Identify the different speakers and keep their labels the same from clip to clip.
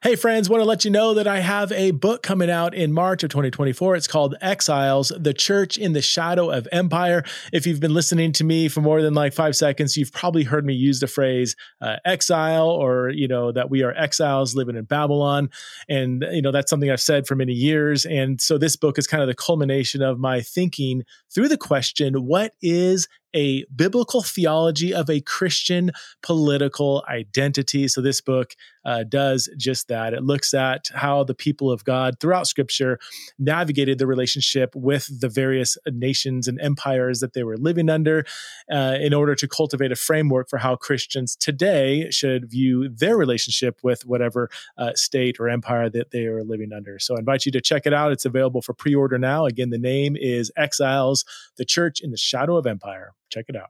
Speaker 1: Hey friends, want to let you know that I have a book coming out in March of 2024. It's called Exiles, The Church in the Shadow of Empire. If you've been listening to me for more than like 5 seconds, you've probably heard me use the phrase exile, or, that we are exiles living in Babylon. And, that's something I've said for many years. And so this book is kind of the culmination of my thinking through the question, what is a biblical theology of a Christian political identity? So this book does just that. It looks at how the people of God throughout Scripture navigated the relationship with the various nations and empires that they were living under in order to cultivate a framework for how Christians today should view their relationship with whatever state or empire that they are living under. So I invite you to check it out. It's available for pre-order now. Again, the name is Exiles, The Church in the Shadow of Empire. Check it out.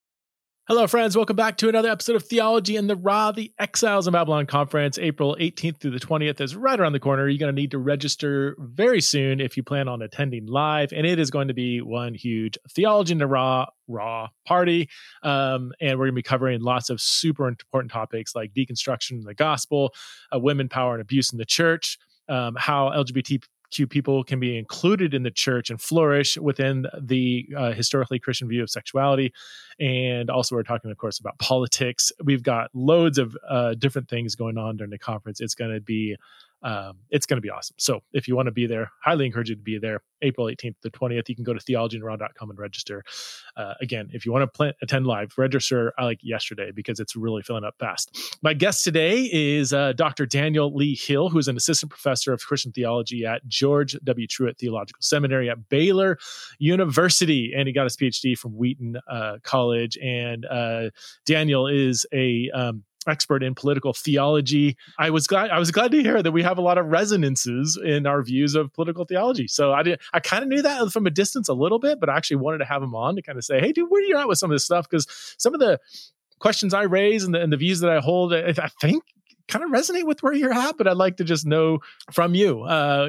Speaker 1: Hello, friends. Welcome back to another episode of Theology in the Raw. The Exiles in Babylon Conference, April 18th through the 20th, is right around the corner. You're going to need to register very soon if you plan on attending live, and it is going to be one huge Theology in the Raw party. And we're going to be covering lots of super important topics like deconstruction in the gospel, women, power, and abuse in the church, how LGBTQ people can be included in the church and flourish within the historically Christian view of sexuality. And also we're talking, of course, about politics. We've got loads of different things going on during the conference. It's going to be awesome. So if you want to be there, highly encourage you to be there. April 18th to 20th. You can go to theologyintheraw.com and register. Again, if you want to attend live, register like yesterday because it's really filling up fast. My guest today is Dr. Daniel Lee Hill, who is an assistant professor of Christian theology at George W. Truett Theological Seminary at Baylor University, and he got his PhD from Wheaton College. And Daniel is a expert in political theology. I was glad to hear that we have a lot of resonances in our views of political theology. So I kind of knew that from a distance a little bit, but I actually wanted to have him on to kind of say, hey, dude, where are you at with some of this stuff? Because some of the questions I raise and the views that I hold, I think kind of resonate with where you're at, but I'd like to just know from you, how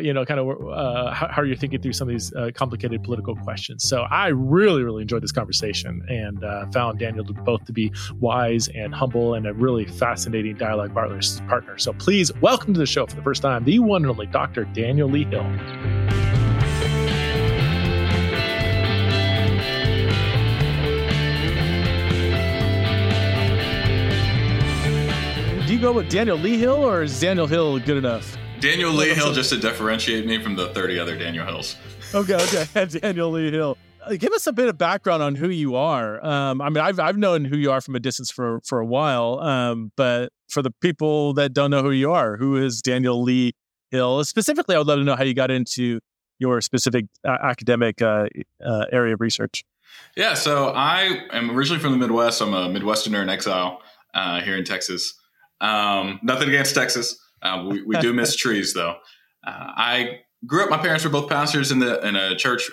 Speaker 1: you're thinking through some of these complicated political questions. So I really, really enjoyed this conversation and found Daniel to be wise and humble and a really fascinating dialogue partner. So please welcome to the show for the first time, the one and only Dr. Daniel Lee Hill. Do you go with Daniel Lee Hill, or is Daniel Hill good enough?
Speaker 2: Daniel Lee Hill, just to differentiate me from the 30 other Daniel Hills.
Speaker 1: Okay. Daniel Lee Hill. Give us a bit of background on who you are. I've known who you are from a distance for a while, but for the people that don't know who you are, who is Daniel Lee Hill? Specifically, I would love to know how you got into your specific academic area of research.
Speaker 2: Yeah, so I am originally from the Midwest. I'm a Midwesterner in exile here in Texas. Nothing against Texas. We do miss trees, though. I grew up. My parents were both pastors in a church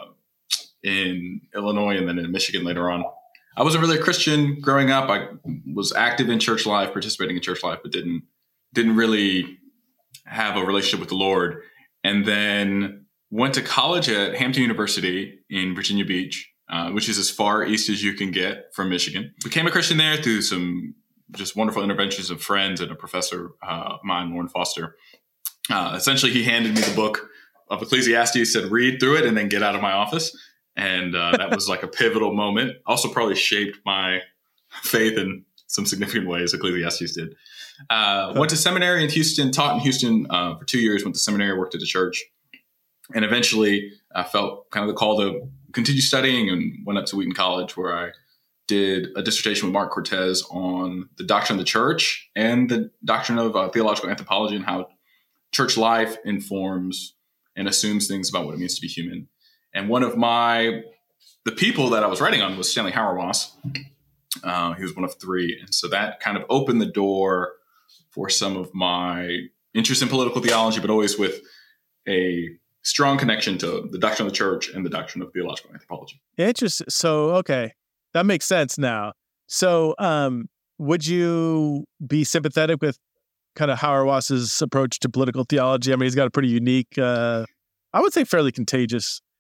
Speaker 2: in Illinois and then in Michigan later on. I wasn't really a Christian growing up. I was active in church life, participating in church life, but didn't really have a relationship with the Lord. And then went to college at Hampton University in Virginia Beach, which is as far east as you can get from Michigan. Became a Christian there through some just wonderful interventions of friends and a professor of mine, Warren Foster. Essentially, he handed me the book of Ecclesiastes, said, read through it and then get out of my office. And that was like a pivotal moment. Also probably shaped my faith in some significant ways, Ecclesiastes did. Went to seminary in Houston, taught in Houston for 2 years, went to seminary, worked at a church. And eventually I felt kind of the call to continue studying and went up to Wheaton College, where I did a dissertation with Mark Cortez on the doctrine of the church and the doctrine of theological anthropology and how church life informs and assumes things about what it means to be human. And one of the people that I was writing on was Stanley Hauerwas. He was one of three. And so that kind of opened the door for some of my interest in political theology, but always with a strong connection to the doctrine of the church and the doctrine of theological anthropology.
Speaker 1: Interesting. So, okay. That makes sense now. So would you be sympathetic with kind of Hauerwas's approach to political theology? I mean, he's got a pretty unique, I would say fairly contagious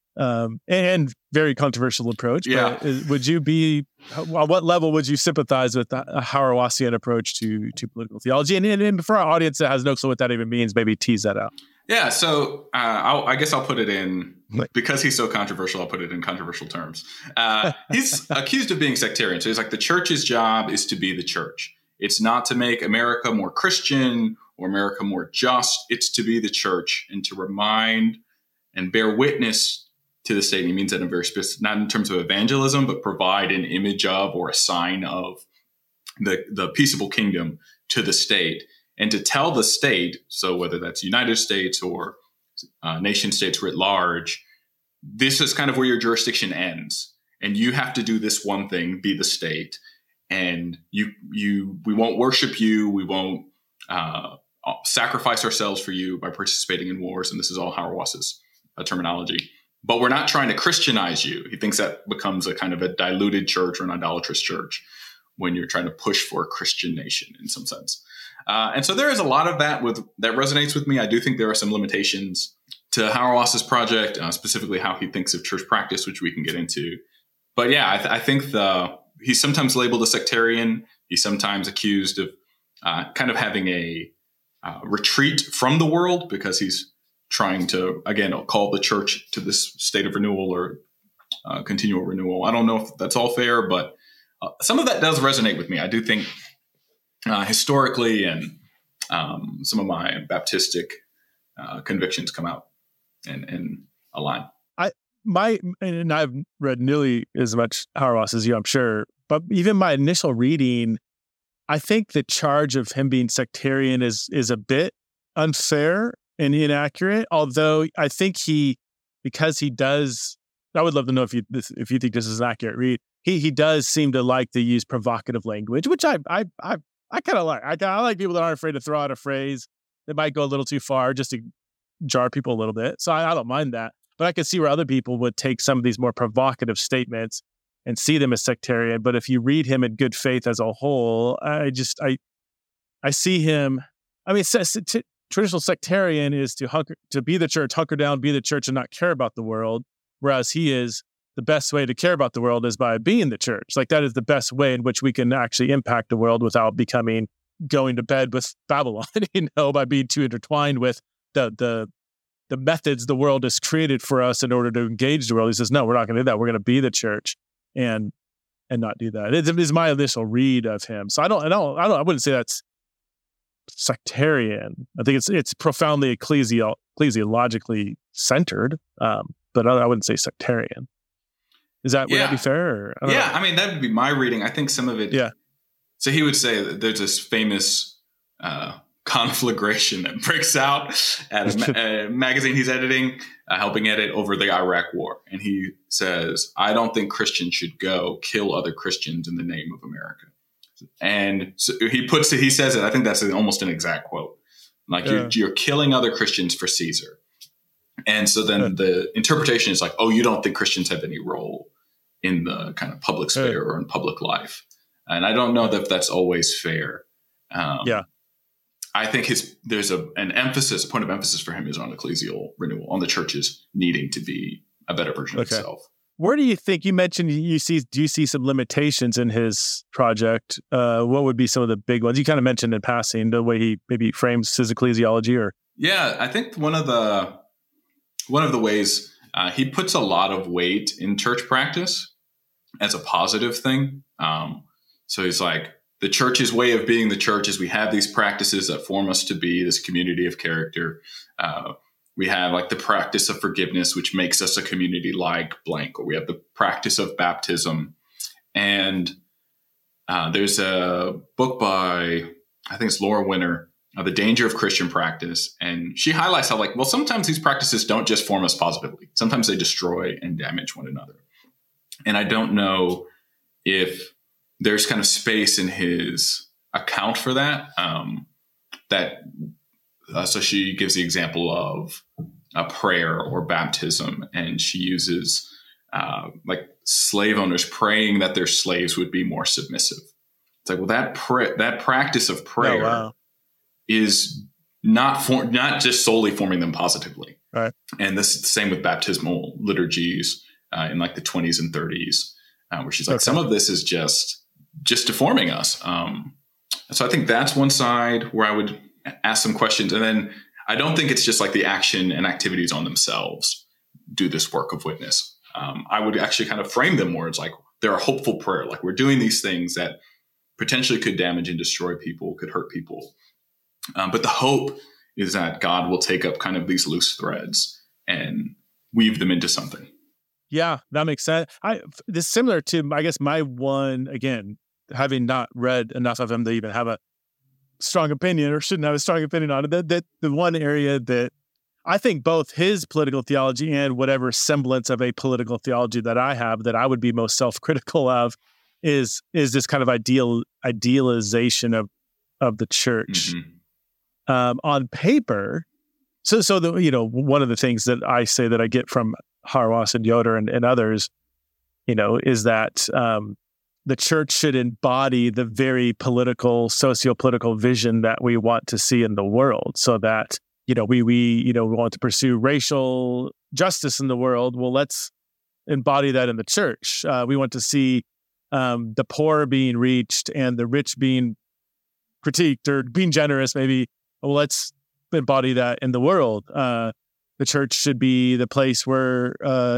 Speaker 3: and very controversial approach.
Speaker 2: Yeah.
Speaker 3: But would you be, on what level would you sympathize with a Hauerwasian approach to political theology? And for our audience that has no clue what that even means, maybe tease that out.
Speaker 2: Yeah, so I guess I'll put it in, because he's so controversial, I'll put it in controversial terms. He's accused of being sectarian. So he's like, the church's job is to be the church. It's not to make America more Christian or America more just. It's to be the church and to remind and bear witness to the state. And he means that in very specific, not in terms of evangelism, but provide an image of or a sign of the peaceable kingdom to the state. And to tell the state, so whether that's United States or nation states writ large, this is kind of where your jurisdiction ends. And you have to do this one thing, be the state. And we won't worship you. We won't sacrifice ourselves for you by participating in wars. And this is all Hauerwas's terminology. But we're not trying to Christianize you. He thinks that becomes a kind of a diluted church or an idolatrous church when you're trying to push for a Christian nation in some sense. And so there is a lot of that that resonates with me. I do think there are some limitations to Hauerwas's project, specifically how he thinks of church practice, which we can get into. But yeah, I think he's sometimes labeled a sectarian. He's sometimes accused of kind of having a retreat from the world because he's trying to, again, call the church to this state of renewal or continual renewal. I don't know if that's all fair, but some of that does resonate with me. I do think historically and some of my Baptistic convictions come out and align.
Speaker 3: I've read nearly as much Hauerwas as you, I'm sure, but even my initial reading, I think the charge of him being sectarian is a bit unfair and inaccurate. Although I think because he does, I would love to know if you think this is an accurate read. He does seem to like to use provocative language, which I kind of like. I like people that aren't afraid to throw out a phrase that might go a little too far just to jar people a little bit. So I don't mind that. But I can see where other people would take some of these more provocative statements and see them as sectarian. But if you read him in good faith as a whole, I see him. I mean, traditional sectarian is to be the church, hunker down, be the church, and not care about the world. Whereas he is, the best way to care about the world is by being the church. Like that is the best way in which we can actually impact the world without going to bed with Babylon, by being too intertwined with the methods the world has created for us in order to engage the world. He says, no, we're not going to do that. We're going to be the church and not do that. It is my initial read of him. So I wouldn't say that's sectarian. I think it's profoundly ecclesiologically centered, but I wouldn't say sectarian. Would that be fair?
Speaker 2: I mean, that would be my reading. I think some of it.
Speaker 3: Yeah.
Speaker 2: So he would say that there's this famous conflagration that breaks out at a magazine he's editing, helping edit over the Iraq War. And he says, I don't think Christians should go kill other Christians in the name of America. And so he says it, I think that's almost an exact quote. Like you're killing other Christians for Caesar. And so then the interpretation is like, oh, you don't think Christians have any role in the kind of public sphere or in public life. And I don't know that that's always fair. I think there's a point of emphasis for him is on ecclesial renewal, on the churches needing to be a better version of itself.
Speaker 3: Where do you think, you mentioned do you see some limitations in his project? What would be some of the big ones? You kind of mentioned in passing the way he maybe frames his ecclesiology or. Yeah,
Speaker 2: I think one of the ways he puts a lot of weight in church practice as a positive thing. So he's like, the church's way of being the church is we have these practices that form us to be this community of character. We have like the practice of forgiveness, which makes us a community like blank, or we have the practice of baptism. And there's a book by, I think it's Laura Winner, The Danger of Christian Practice. And she highlights how sometimes these practices don't just form us positively. Sometimes they destroy and damage one another. And I don't know if there's kind of space in his account for that. So she gives the example of a prayer or baptism, and she uses slave owners praying that their slaves would be more submissive. It's like, well, that practice of prayer is not just solely forming them positively.
Speaker 3: Right.
Speaker 2: And this is the same with baptismal liturgies in like the 20s and 30s, where she's like, some of this is just deforming us. So I think that's one side where I would ask some questions. And then I don't think it's just like the action and activities on themselves do this work of witness. I would actually kind of frame them more as like they're a hopeful prayer. Like we're doing these things that potentially could damage and destroy people, could hurt people. But the hope is that God will take up kind of these loose threads and weave them into something.
Speaker 3: Yeah, that makes sense. This is similar to, I guess, my one, again, having not read enough of him to even have a strong opinion or shouldn't have a strong opinion on it. That the one area that I think both his political theology and whatever semblance of a political theology that I have that I would be most self-critical of is this kind of idealization of the church. On paper. So one of the things that I say that I get from Hauerwas and Yoder and others, is that the church should embody the very political, socio-political vision that we want to see in the world, so that we want to pursue racial justice in the world. Well, let's embody that in the church. We want to see the poor being reached and the rich being critiqued or being generous. Maybe, well, let's embody that in the world. The church should be the place where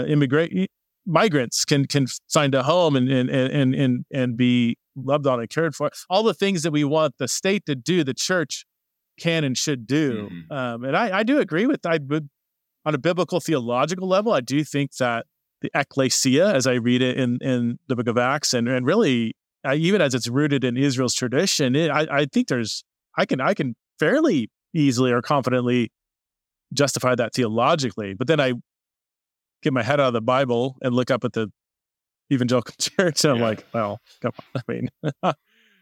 Speaker 3: migrants can find a home and be loved on and cared for. All the things that we want the state to do, the church can and should do. And I do agree with that. On a biblical theological level, I do think that the ecclesia, as I read it in the book of Acts, and really even as it's rooted in Israel's tradition, I think I can fairly easily or confidently justify that theologically. But then I get my head out of the Bible and look up at the evangelical church, and I'm like, well, come on. I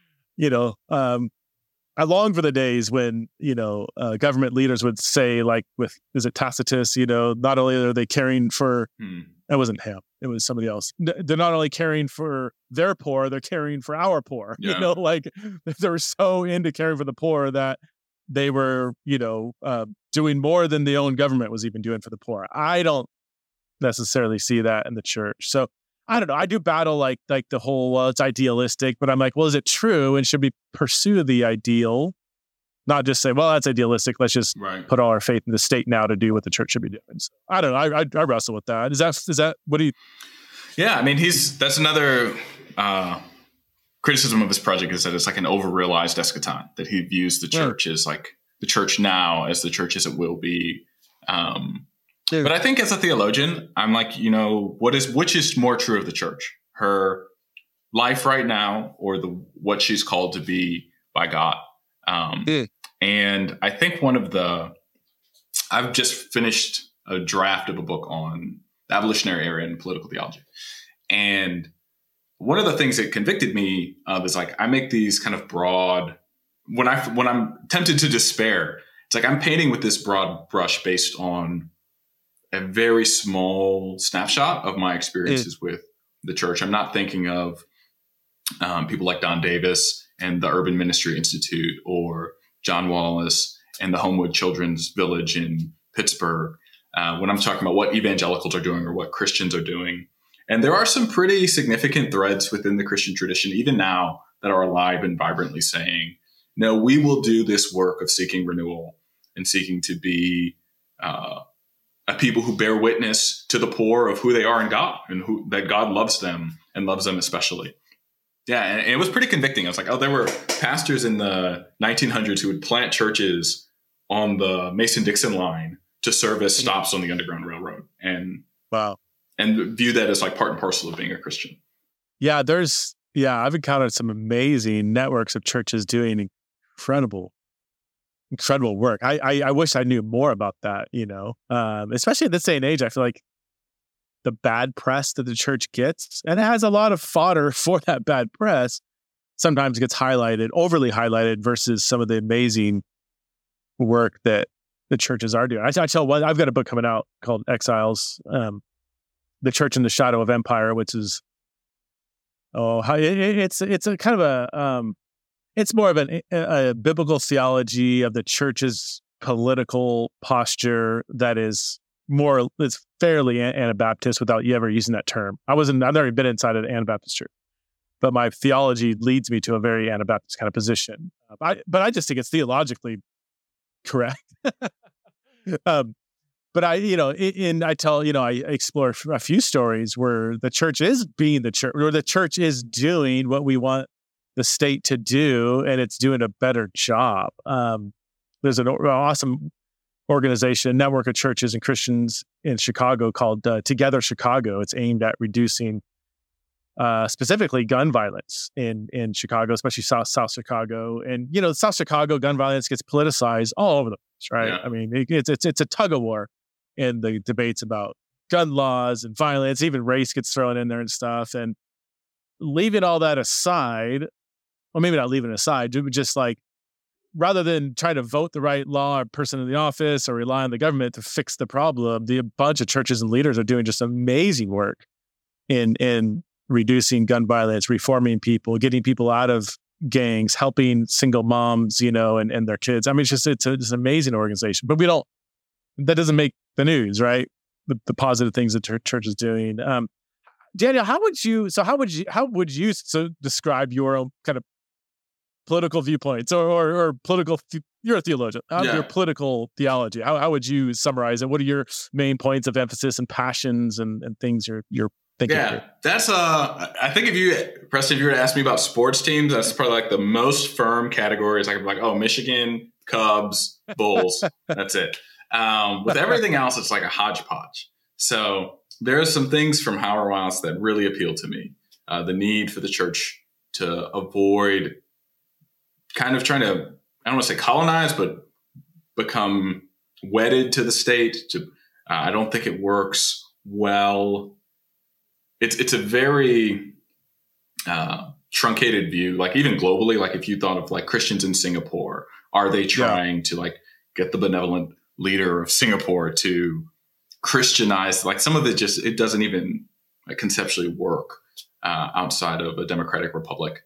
Speaker 3: mean, I long for the days when, government leaders would say, like, is it Tacitus, not only are they caring for, that wasn't him, it was somebody else. They're not only caring for their poor, they're caring for our poor.
Speaker 2: Yeah.
Speaker 3: They were so into caring for the poor that they were, doing more than the own government was even doing for the poor. I don't necessarily see that in the church. So I don't know. I do battle like the whole, well, it's idealistic, but I'm like, well, is it true? And should we pursue the ideal? Not just say, well, that's idealistic. Let's just put all our faith in the state now to do what the church should be doing. So I don't know. I wrestle with that. Is that, what do you?
Speaker 2: Yeah. I mean, that's another criticism of his project, is that it's like an over-realized eschaton, that he views the church as like the church now as the church as it will be. But I think as a theologian, I'm like, which is more true of the church, her life right now, or what she's called to be by God? And I think I've just finished a draft of a book on the abolitionary era in political theology. And one of the things that convicted me of is like, I make these kind of broad, when I'm tempted to despair, it's like I'm painting with this broad brush based on a very small snapshot of my experiences with the church. I'm not thinking of people like Don Davis and the Urban Ministry Institute, or John Wallace and the Homewood Children's Village in Pittsburgh, when I'm talking about what evangelicals are doing or what Christians are doing. And there are some pretty significant threads within the Christian tradition, even now, that are alive and vibrantly saying, no, we will do this work of seeking renewal and seeking to be a people who bear witness to the poor of who they are in God, and that God loves them and loves them especially. Yeah, and it was pretty convicting. I was like, there were pastors in the 1900s who would plant churches on the Mason-Dixon line to serve as stops on the Underground Railroad, and view that as like part and parcel of being a Christian.
Speaker 3: Yeah, I've encountered some amazing networks of churches doing incredible work. I wish I knew more about that, especially in this day and age. I feel like the bad press that the church gets, and it has a lot of fodder for that bad press, sometimes gets overly highlighted versus some of the amazing work that the churches are doing. I've got a book coming out called Exiles, The Church in the Shadow of Empire, which is, it's a kind of it's more of a biblical theology of the church's political posture that is fairly Anabaptist without you ever using that term. I've never been inside an Anabaptist church, but my theology leads me to a very Anabaptist kind of position. But I just think it's theologically correct. But I explore a few stories where the church is being the church, or the church is doing what we want the state to do, and it's doing a better job. There's an awesome organization, network of churches and Christians in Chicago called Together Chicago. It's aimed at reducing specifically gun violence in Chicago, especially South Chicago. And, South Chicago gun violence gets politicized all over the place, right?
Speaker 2: Yeah.
Speaker 3: I mean, it's a tug of war in the debates about gun laws and violence. Even race gets thrown in there and stuff. And leaving all that aside, or maybe not leaving it aside, just like, rather than try to vote the right law or person in the office or rely on the government to fix the problem, a bunch of churches and leaders are doing just amazing work in reducing gun violence, reforming people, getting people out of gangs, helping single moms, and their kids. I mean, it's an amazing organization, but that doesn't make the news, right? The positive things that church is doing. Daniel, how would you describe your own kind of political viewpoints or political, you're a theologian, your political theology? How would you summarize it? What are your main points of emphasis and passions and things you're thinking?
Speaker 2: Yeah, that's I think Preston, if you were to ask me about sports teams, that's probably like the most firm categories. I could be like, Michigan, Cubs, Bulls. That's it. With everything else, it's like a hodgepodge. So there are some things from Hauerwas that really appeal to me. The need for the church to avoid kind of trying to, I don't want to say colonize, but become wedded to the state. I don't think it works well. It's a very truncated view. Like even globally, like if you thought of like Christians in Singapore, are they trying to like get the benevolent leader of Singapore to Christianize? Like some of it doesn't even like conceptually work outside of a democratic republic.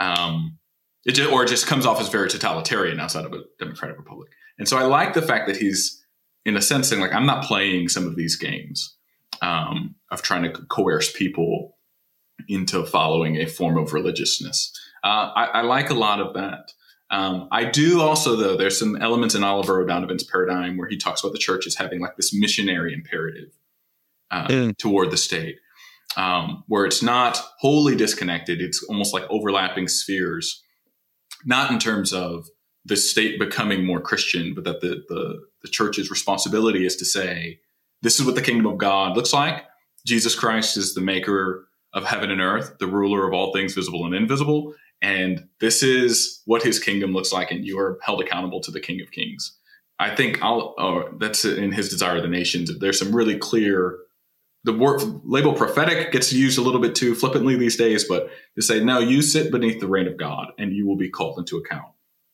Speaker 2: It just comes off as very totalitarian outside of a democratic republic. And so I like the fact that he's, in a sense, saying like, I'm not playing some of these games of trying to coerce people into following a form of religiousness. I like a lot of that. I do also, though, there's some elements in Oliver O'Donovan's paradigm where he talks about the church as having like this missionary imperative toward the state, where it's not wholly disconnected. It's almost like overlapping spheres. Not in terms of the state becoming more Christian, but that the church's responsibility is to say, this is what the kingdom of God looks like. Jesus Christ is the maker of heaven and earth, the ruler of all things visible and invisible. And this is what his kingdom looks like. And you are held accountable to the King of Kings. I think that's in his Desire of the Nations. There's some really clear, the word label prophetic gets used a little bit too flippantly these days, but to say, no, you sit beneath the reign of God and you will be called into account.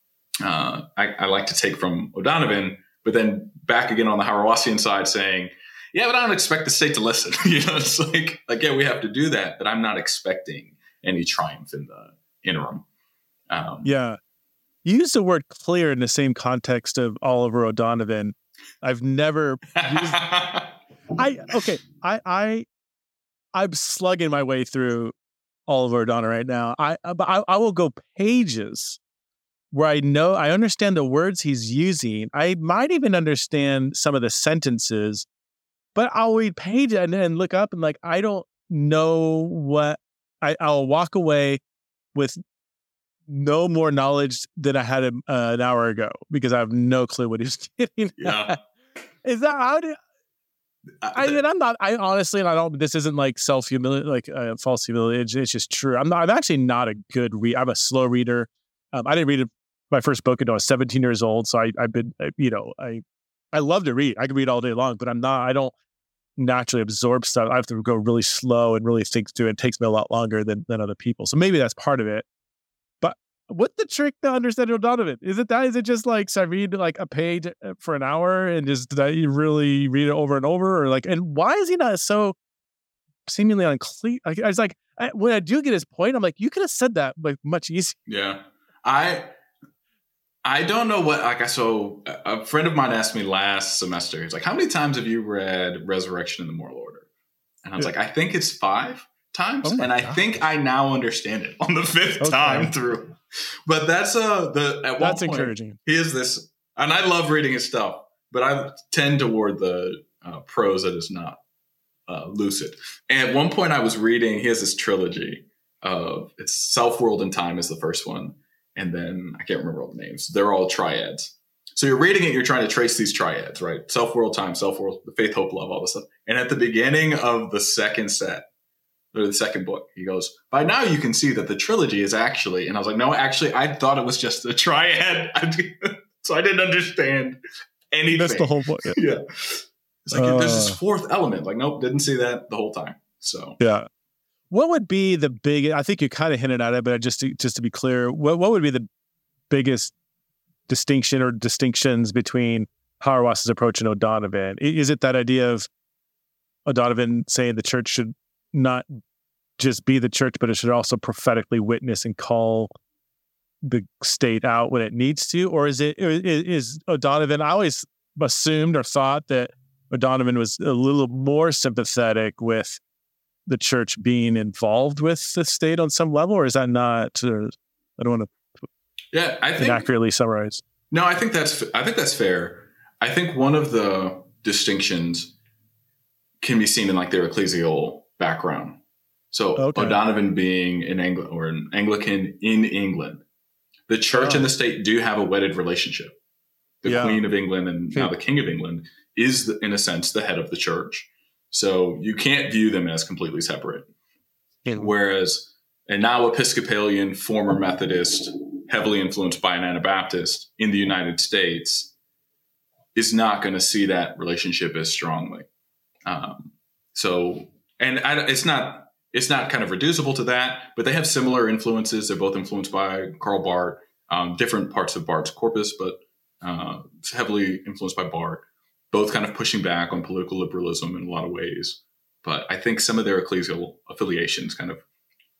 Speaker 2: I like to take from O'Donovan, but then back again on the Hauerwasian side saying, yeah, but I don't expect the state to listen. It's like, yeah, we have to do that, but I'm not expecting any triumph in the interim.
Speaker 3: Yeah. You use the word clear in the same context of Oliver O'Donovan. I've never used I'm slugging my way through Oliver O'Donovan right now. I will go pages where I understand the words he's using. I might even understand some of the sentences, but I'll read pages and look up and like, I don't know what I'll walk away with no more knowledge than I had an hour ago because I have no clue what he's getting.
Speaker 2: Yeah.
Speaker 3: Is that how do this isn't like self-humility, like false humility. It's just true. I'm actually not a good reader. I'm a slow reader. I didn't read my first book until I was 17 years old. So I love to read. I can read all day long, but I don't naturally absorb stuff. I have to go really slow and really think through it. It takes me a lot longer than other people. So maybe that's part of it. But what's the trick to understand O'Donovan? Is it that? Is it just like, so I read like a page for an hour and just that you really read it over and over? Or like, and why is he not so seemingly unclear? Like, I was like, when I do get his point, I'm like, you could have said that like much easier.
Speaker 2: Yeah. I don't know what, so a friend of mine asked me last semester, he's like, how many times have you read Resurrection in the Moral Order? And I was like, I think it's 5 times. And I think I now understand it on the 5th time through. But that's that's
Speaker 3: encouraging.
Speaker 2: He is this, and I love reading his stuff, but I tend toward the prose that is not lucid. And at one point I was reading, he has this trilogy of, it's Self-World and Time is the first one. And then I can't remember all the names. They're all triads. So you're reading it, you're trying to trace these triads, right? Self-world, time, self-world, the faith, hope, love, all this stuff. And at the beginning of the second set, or the second book, he goes, by now you can see that the trilogy is actually, and I was like, no, actually, I thought it was just a triad. So I didn't understand anything.
Speaker 3: That's the whole point.
Speaker 2: Yeah. It's like, there's this 4th element. Like, nope, didn't see that the whole time. So,
Speaker 3: yeah. What would be the big? I think you kind of hinted at it, but just to be clear, what would be the biggest distinction or distinctions between Hauerwas's approach and O'Donovan? Is it that idea of O'Donovan saying the church should not just be the church, but it should also prophetically witness and call the state out when it needs to? Or is O'Donovan? I always assumed or thought that O'Donovan was a little more sympathetic with the church being involved with the state on some level, or is that not? I don't want to inaccurately summarize.
Speaker 2: No, I think that's fair. I think one of the distinctions can be seen in like their ecclesial background. So O'Donovan being an Anglican in England, the church and the state do have a wedded relationship. The Queen of England and now the King of England is, in a sense, the head of the church. So you can't view them as completely separate. Whereas a now Episcopalian, former Methodist, heavily influenced by an Anabaptist in the United States is not going to see that relationship as strongly. It's not kind of reducible to that, but they have similar influences. They're both influenced by Karl Barth, different parts of Barth's corpus, but heavily influenced by Barth. Both kind of pushing back on political liberalism in a lot of ways. But I think some of their ecclesial affiliations kind of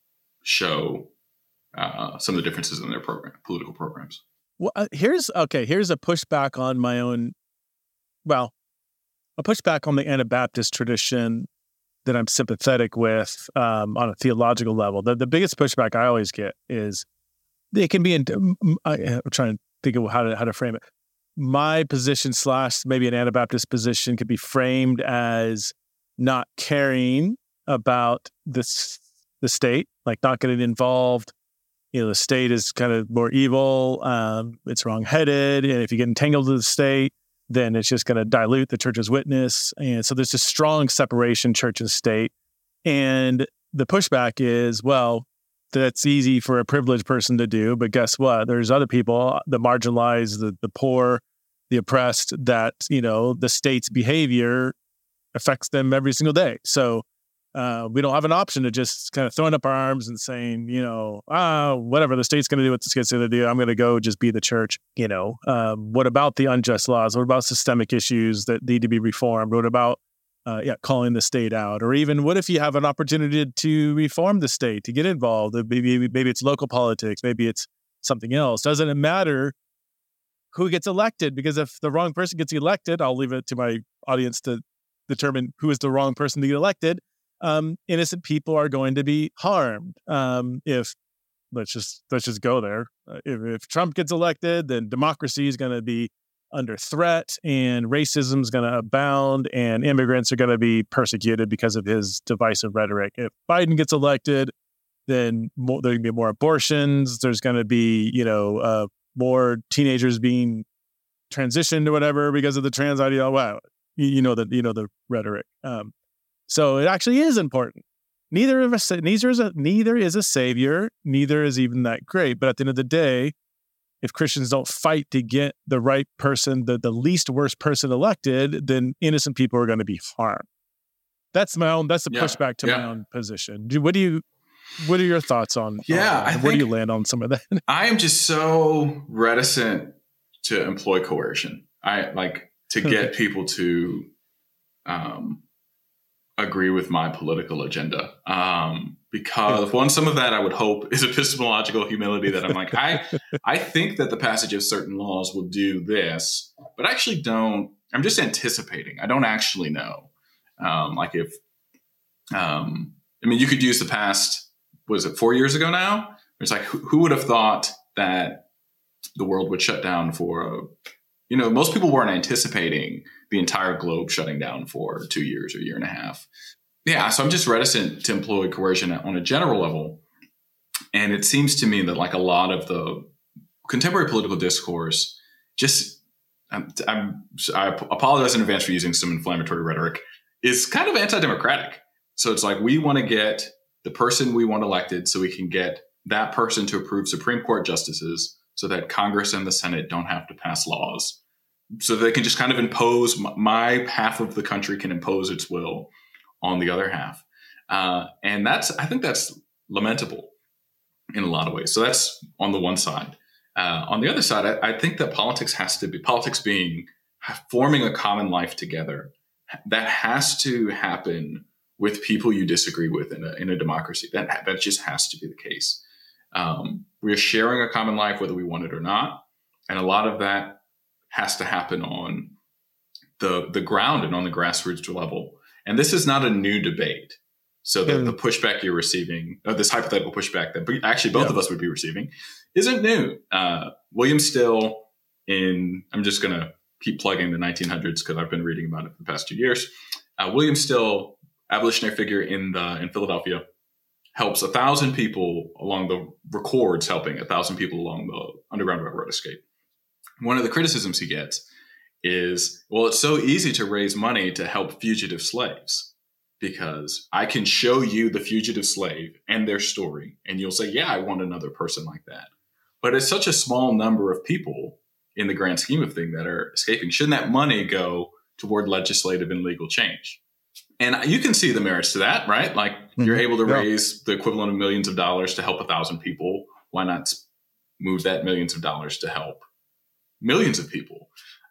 Speaker 2: show some of the differences in their political programs.
Speaker 3: Well, here's a pushback on my own. Well, a pushback on the Anabaptist tradition that I'm sympathetic with on a theological level. The biggest pushback I always get is it can be. I'm trying to think of how to frame it. My position / maybe an Anabaptist position could be framed as not caring about the state, like not getting involved. The state is kind of more evil. It's wrong-headed. And if you get entangled with the state, then it's just going to dilute the church's witness. And so there's this strong separation, church and state. And the pushback is, well, that's easy for a privileged person to do. But guess what? There's other people, the marginalized, the poor, the oppressed, that, the state's behavior affects them every single day. So we don't have an option to just kind of throwing up our arms and saying, whatever, the state's going to do what the state's going to do. I'm going to go just be the church. What about the unjust laws? What about systemic issues that need to be reformed? What about calling the state out? Or even what if you have an opportunity to reform the state, to get involved? Maybe it's local politics. Maybe it's something else. Doesn't it matter who gets elected? Because if the wrong person gets elected, I'll leave it to my audience to determine who is the wrong person to get elected. Innocent people are going to be harmed. If let's just go there. If Trump gets elected, then democracy is going to be under threat, and racism is going to abound, and immigrants are going to be persecuted because of his divisive rhetoric. If Biden gets elected, then there going to be more abortions. There's going to be more teenagers being transitioned or whatever because of the trans ideology. Wow, the rhetoric. So it actually is important. Neither is a savior. Neither is even that great. But at the end of the day, if Christians don't fight to get the right person, the least worst person elected, then innocent people are going to be harmed. That's the pushback to my own position. What are your thoughts on? Where do you land on some of that?
Speaker 2: I am just so reticent to employ coercion. I like to get people to agree with my political agenda. Because one, some of that I would hope is epistemological humility that I'm like, I think that the passage of certain laws will do this, but I actually don't. I'm just anticipating. I don't actually know. Like if, I mean, you could use the past, was it 4 years ago now? It's like, who would have thought that the world would shut down for, most people weren't anticipating the entire globe shutting down for 2 years or a year and a half. Yeah, so I'm just reticent to employ coercion on a general level. And it seems to me that like a lot of the contemporary political discourse, just, I apologize in advance for using some inflammatory rhetoric, is kind of anti-democratic. So it's like, we want to get the person we want elected so we can get that person to approve Supreme Court justices so that Congress and the Senate don't have to pass laws. So they can just kind of impose, my half of the country can impose its will on the other half. And I think that's lamentable in a lot of ways. So that's on the one side. On the other side, I think that politics being forming a common life together, that has to happen with people you disagree with in a democracy. That just has to be the case. We're sharing a common life, whether we want it or not. And a lot of that has to happen on the ground and on the grassroots level. And this is not a new debate. So the pushback you're receiving, this hypothetical pushback that actually both of us would be receiving, isn't new. William Still I'm just going to keep plugging the 1900s because I've been reading about it for the past 2 years. William Still, abolitionary figure in Philadelphia, helps 1,000 people records helping 1,000 people along the Underground Railroad escape. One of the criticisms he gets is, well, it's so easy to raise money to help fugitive slaves because I can show you the fugitive slave and their story. And you'll say, yeah, I want another person like that. But it's such a small number of people in the grand scheme of things that are escaping. Shouldn't that money go toward legislative and legal change? And you can see the merits to that, right? Like you're able to raise the equivalent of millions of dollars to help 1,000 people. Why not move that millions of dollars to help millions of people?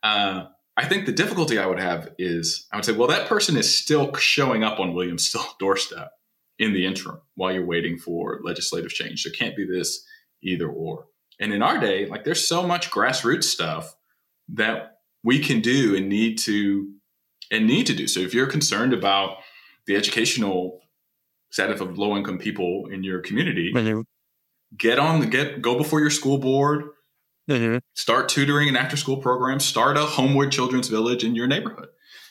Speaker 2: I think the difficulty I would have is I would say, well, that person is still showing up on William Still's doorstep in the interim while you're waiting for legislative change. There can't be this either or. And in our day, like there's so much grassroots stuff that we can do and need to do. So if you're concerned about the educational status of low-income people in your community, go before your school board, start tutoring and after-school programs, start a Homewood Children's Village in your neighborhood.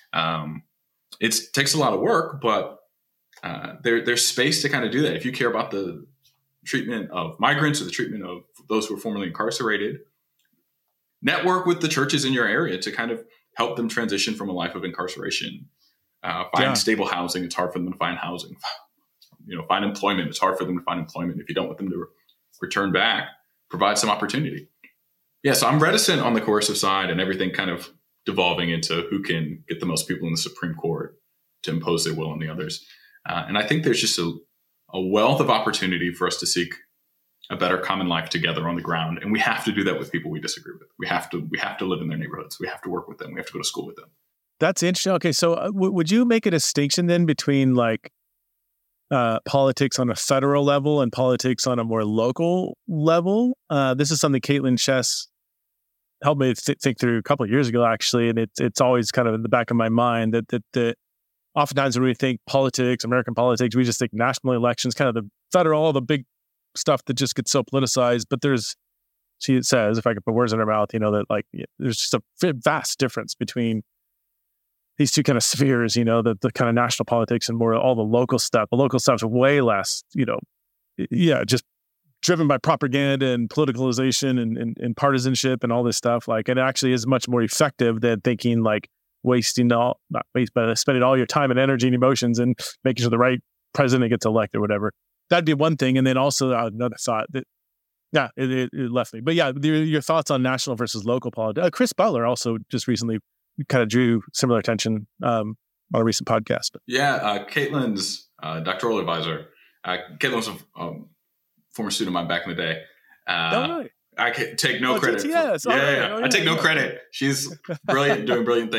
Speaker 2: It takes a lot of work, but there's space to kind of do that. If you care about the treatment of migrants or the treatment of those who are formerly incarcerated, network with the churches in your area to kind of help them transition from a life of incarceration. Find stable housing. It's hard for them to find housing. Find employment. It's hard for them to find employment. If you don't want them to return back, provide some opportunity. Yeah, so I'm reticent on the coercive side and everything kind of devolving into who can get the most people in the Supreme Court to impose their will on the others. And I think there's just a wealth of opportunity for us to seek a better common life together on the ground. And we have to do that with people we disagree with. We have to live in their neighborhoods. We have to work with them. We have to go to school with them.
Speaker 3: That's interesting. Okay, so would you make a distinction then between like politics on a federal level and politics on a more local level? This is something Caitlin Chess helped me think through a couple of years ago, actually, and it's always kind of in the back of my mind that oftentimes when we think politics, American politics, we just think national elections, kind of the federal, all the big stuff that just gets so politicized. But she says, if I could put words in her mouth, that like there's just a vast difference between these two kind of spheres, the kind of national politics and more all the local stuff. The local stuff's way less, just driven by propaganda and politicalization and partisanship and all this stuff. Like, it actually is much more effective than thinking like spending all your time and energy and emotions and making sure the right president gets elected or whatever. That'd be one thing. And then also another thought that, it left me. But yeah, your thoughts on national versus local politics. Chris Butler also just recently kind of drew similar attention on a recent podcast.
Speaker 2: Caitlin's doctoral advisor. Caitlin was a former student of mine back in the day.
Speaker 3: Really?
Speaker 2: I can take no credit.
Speaker 3: GTS.
Speaker 2: I take no credit. She's brilliant, doing brilliant things.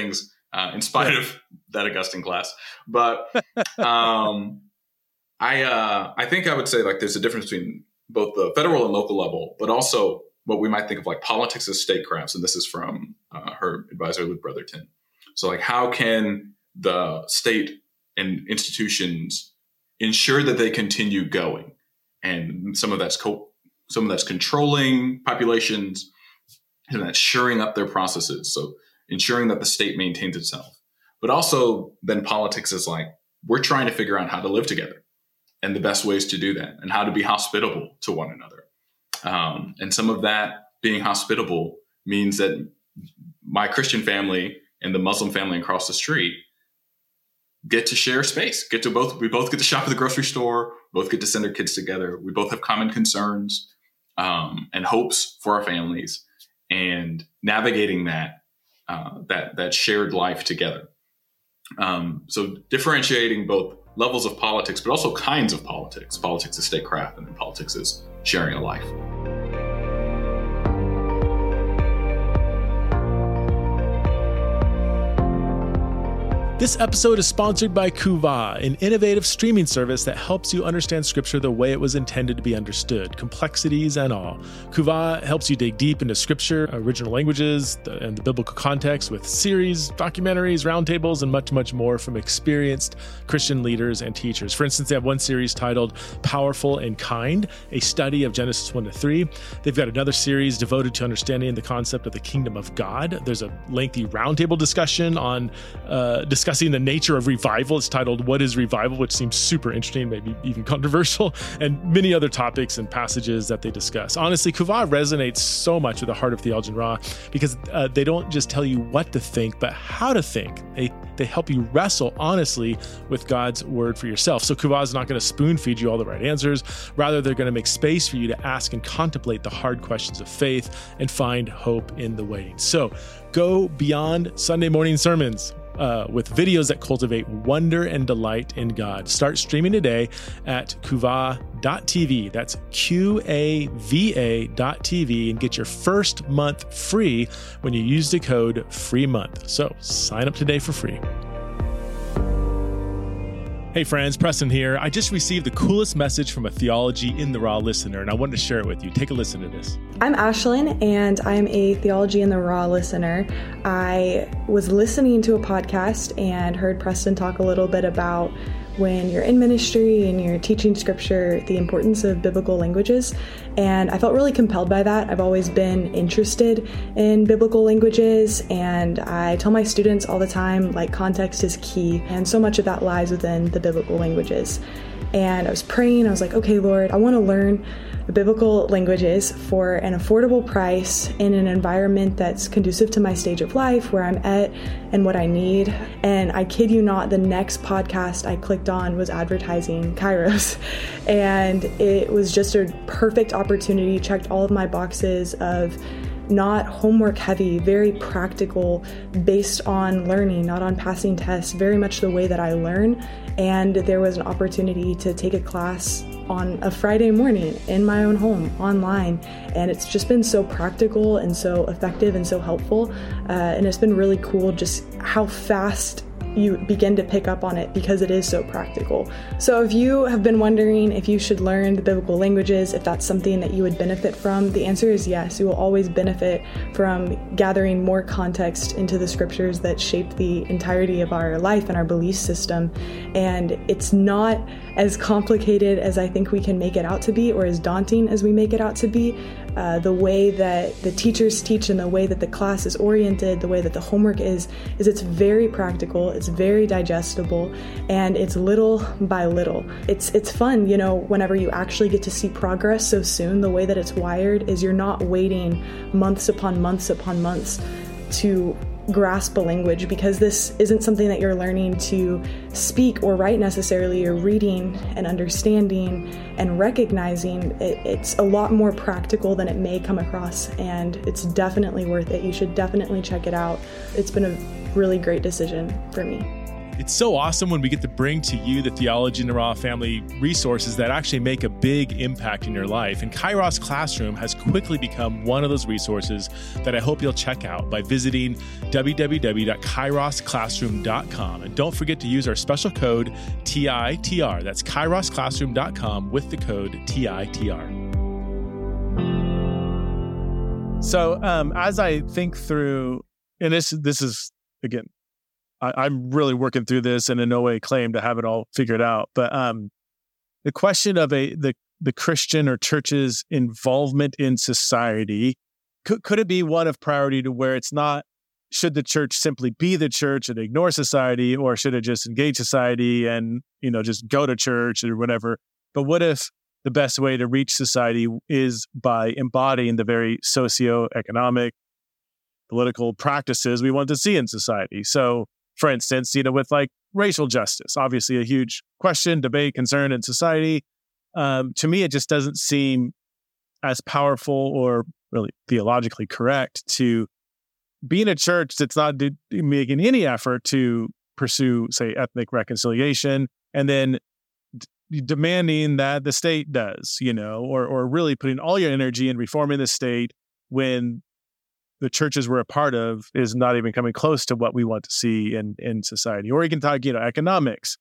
Speaker 2: in spite of that Augustine class. But I think I would say like there's a difference between both the federal and local level, but also what we might think of like politics as statecrafts. And this is from her advisor, Luke Brotherton. So like, how can the state and institutions ensure that they continue going? And some of that's controlling populations, and that's shoring up their processes. So ensuring that the state maintains itself. But also then politics is like, we're trying to figure out how to live together and the best ways to do that and how to be hospitable to one another. And some of that being hospitable means that my Christian family and the Muslim family across the street get to share space, we both get to shop at the grocery store, both get to send our kids together. We both have common concerns and hopes for our families, and navigating that shared life together. So differentiating both levels of politics, but also kinds of politics. Politics is statecraft, and then politics is sharing a life.
Speaker 1: This episode is sponsored by Kuva, an innovative streaming service that helps you understand Scripture the way it was intended to be understood, complexities and all. Kuva helps you dig deep into Scripture, original languages, and the biblical context with series, documentaries, roundtables, and much, much more from experienced Christian leaders and teachers. For instance, they have one series titled Powerful and Kind, a study of Genesis 1-3. They've got another series devoted to understanding the concept of the kingdom of God. There's a lengthy roundtable discussion on discussing the nature of revival. It's titled What is Revival, which seems super interesting, maybe even controversial, and many other topics and passages that they discuss. Honestly, Kuva resonates so much with the heart of Theology and Raw because they don't just tell you what to think, but how to think. They help you wrestle honestly with God's word for yourself. So Kuva is not going to spoon feed you all the right answers. Rather, they're going to make space for you to ask and contemplate the hard questions of faith and find hope in the waiting. So go beyond Sunday morning sermons with videos that cultivate wonder and delight in God. Start streaming today at kuva.tv. That's QAVA.tv, and get your first month free when you use the code FREEMONTH. So sign up today for free. Hey friends, Preston here. I just received the coolest message from a Theology in the Raw listener, and I wanted to share it with you. Take a listen to this.
Speaker 4: I'm Ashlyn, and I'm a Theology in the Raw listener. I was listening to a podcast and heard Preston talk a little bit about when you're in ministry and you're teaching Scripture, the importance of biblical languages. And I felt really compelled by that. I've always been interested in biblical languages, and I tell my students all the time, like, context is key, and so much of that lies within the biblical languages. And I was praying, I was like, okay, Lord, I want to learn the biblical languages for an affordable price in an environment that's conducive to my stage of life, where I'm at and what I need. And I kid you not, the next podcast I clicked on was advertising Kairos. And it was just a perfect opportunity, checked all of my boxes of not homework heavy, very practical, based on learning, not on passing tests, very much the way that I learn. And there was an opportunity to take a class on a Friday morning in my own home, online. And it's just been so practical and so effective and so helpful. And it's been really cool just how fast you begin to pick up on it because it is so practical. So if you have been wondering if you should learn the biblical languages, if that's something that you would benefit from, the answer is yes. You will always benefit from gathering more context into the Scriptures that shape the entirety of our life and our belief system. And it's not as complicated as I think we can make it out to be, or as daunting as we make it out to be. The way that the teachers teach and the way that the class is oriented, the way that the homework is it's very practical, it's very digestible, and it's little by little. It's fun, you know, whenever you actually get to see progress so soon. The way that it's wired is you're not waiting months upon months upon months to grasp a language, because this isn't something that you're learning to speak or write necessarily. You're reading and understanding and recognizing. It's a lot more practical than it may come across, and it's definitely worth it. You should definitely check it out. It's been a really great decision for me.
Speaker 1: It's so awesome when we get to bring to you the Theology in the Raw family resources that actually make a big impact in your life. And Kairos Classroom has quickly become one of those resources that I hope you'll check out by visiting www.kairosclassroom.com. And don't forget to use our special code TITR. That's kairosclassroom.com with the code TITR.
Speaker 3: So as I think through, and this is, again, I'm really working through this and in no way claim to have it all figured out. But the question of the Christian or church's involvement in society, could it be one of priority to where it's not, should the church simply be the church and ignore society, or should it just engage society and, just go to church or whatever? But what if the best way to reach society is by embodying the very socioeconomic, political practices we want to see in society? So, for instance, with like racial justice, obviously a huge question, debate, concern in society. To me, it just doesn't seem as powerful or really theologically correct to be in a church that's not making any effort to pursue, say, ethnic reconciliation, and then demanding that the state does, or really putting all your energy in reforming the state when the churches we're a part of is not even coming close to what we want to see in society. Or you can talk, economics,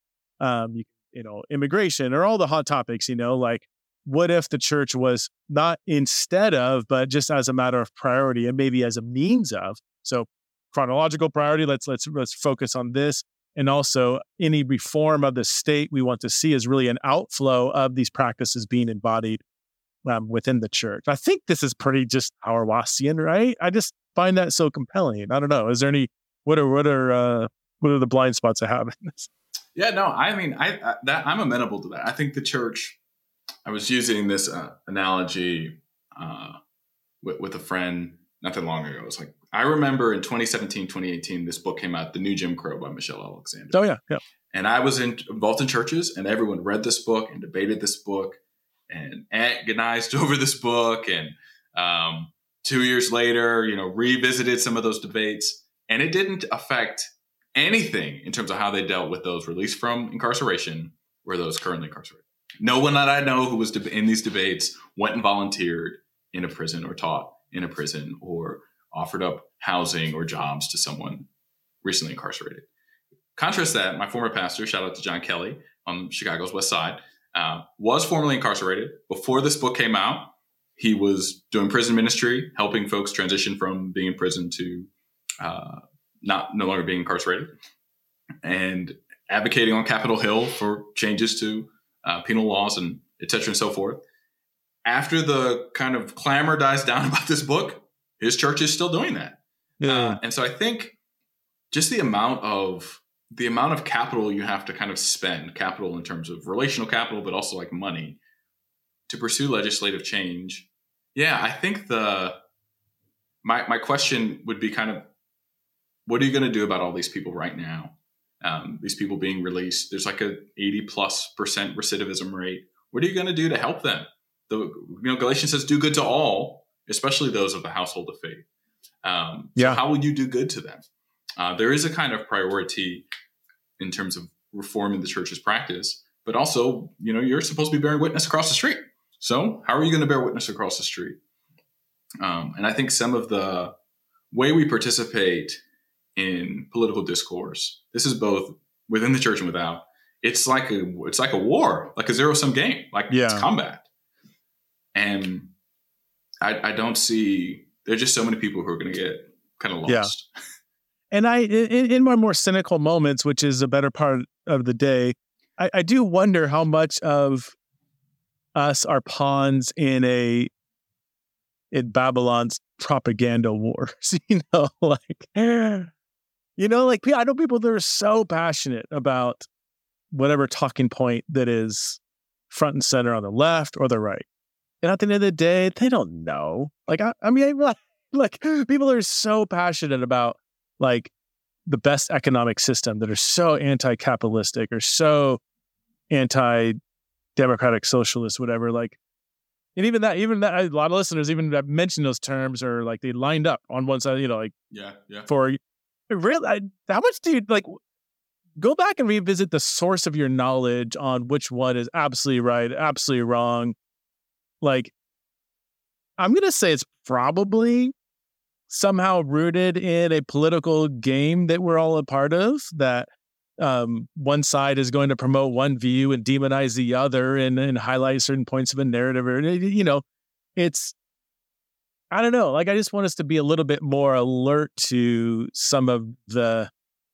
Speaker 3: immigration, or all the hot topics, like what if the church was not instead of, but just as a matter of priority and maybe as a means of. So chronological priority, let's focus on this. And also any reform of the state we want to see is really an outflow of these practices being embodied within the church. I think this is pretty just Hauerwasian, right? I just find that so compelling. I don't know. Is there any, what are the blind spots I have in this?
Speaker 2: Yeah, no, I mean, I'm amenable to that. I think the church, I was using this analogy with a friend not that long ago. It's like, I remember in 2017, 2018, this book came out, The New Jim Crow by Michelle Alexander.
Speaker 3: Oh, yeah.
Speaker 2: And I was involved in churches, and everyone read this book and debated this book and agonized over this book. And 2 years later, revisited some of those debates. And it didn't affect anything in terms of how they dealt with those released from incarceration or those currently incarcerated. No one that I know who was in these debates went and volunteered in a prison or taught in a prison or offered up housing or jobs to someone recently incarcerated. Contrast that, my former pastor, shout out to John Kelly on Chicago's West Side, was formerly incarcerated. Before this book came out, he was doing prison ministry, helping folks transition from being in prison to no longer being incarcerated, and advocating on Capitol Hill for changes to penal laws and et cetera and so forth. After the kind of clamor dies down about this book, his church is still doing that. Yeah. And so I think just the amount of capital you have to kind of spend, capital in terms of relational capital, but also like money, to pursue legislative change. Yeah, I think my question would be kind of, what are you going to do about all these people right now? These people being released, there's like a 80+% recidivism rate. What are you going to do to help them? Galatians says, do good to all, especially those of the household of faith. So how will you do good to them? There is a kind of priority in terms of reforming the church's practice, but also, you're supposed to be bearing witness across the street. So how are you going to bear witness across the street? And I think some of the way we participate in political discourse, this is both within the church and without. It's like a war, like a zero-sum game, it's combat. And I don't see, there's just so many people who are going to get kind of lost.
Speaker 3: Yeah. And in my more cynical moments, which is a better part of the day, I do wonder how much of us are pawns in Babylon's propaganda wars. I know people that are so passionate about whatever talking point that is front and center on the left or the right. And at the end of the day, they don't know. People are so passionate about the best economic system that are so anti-capitalistic or so anti-democratic socialist, whatever. And even that, a lot of listeners even that mention those terms are they lined up on one side,
Speaker 2: Yeah.
Speaker 3: For really, how much do you go back and revisit the source of your knowledge on which one is absolutely right, absolutely wrong. Like, I'm going to say it's probably somehow rooted in a political game that we're all a part of, that one side is going to promote one view and demonize the other and highlight certain points of a narrative. Or, it's, I don't know. Like, I just want us to be a little bit more alert to some of the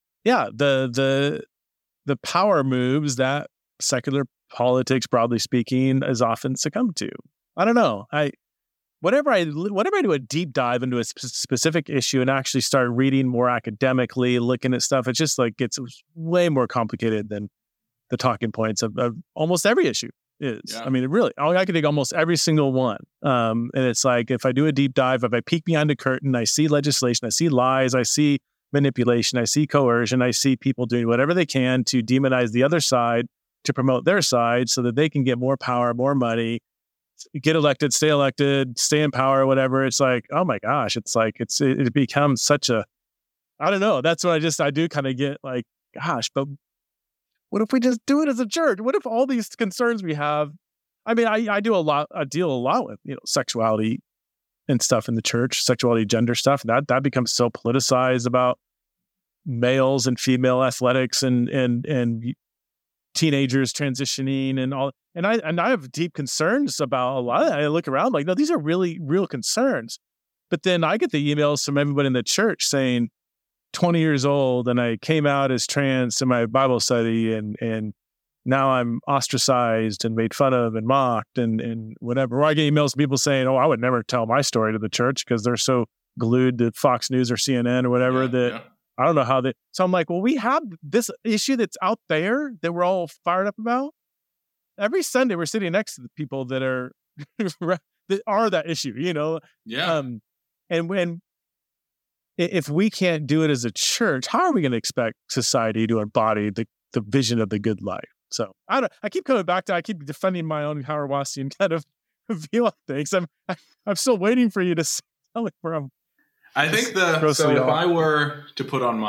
Speaker 3: power moves that secular politics, broadly speaking, is often succumbed to. I don't know. Whenever I do a deep dive into a specific issue and actually start reading more academically, looking at stuff, it's just like it's way more complicated than the talking points of almost every issue is. Yeah. I mean, I could take almost every single one. And it's like, if I do a deep dive, if I peek behind the curtain, I see legislation, I see lies, I see manipulation, I see coercion, I see people doing whatever they can to demonize the other side, to promote their side so that they can get more power, more money, get elected, stay in power, whatever. It's like, oh my gosh, it's like, it becomes such a, I don't know. That's what I do kind of get like, gosh, but what if we just do it as a church? What if all these concerns we have, I mean, I deal a lot with, sexuality and stuff in the church, sexuality, gender stuff. That becomes so politicized about males and female athletics and teenagers transitioning and all. And I have deep concerns about a lot of that. I look around like, no, these are really real concerns. But then I get the emails from everybody in the church saying, 20 years old and I came out as trans in my Bible study and now I'm ostracized and made fun of and mocked and whatever. Or I get emails from people saying, oh, I would never tell my story to the church because they're so glued to Fox News or CNN or whatever I don't know how they. So I'm like, well, we have this issue that's out there that we're all fired up about. Every Sunday we're sitting next to the people that are that issue,
Speaker 2: Yeah.
Speaker 3: And when if we can't do it as a church, how are we going to expect society to embody the vision of the good life? So I keep coming back to, I keep defending my own Hauerwasian kind of view on things. I'm still waiting for you to tell me where I'm.
Speaker 2: I think if I were to put on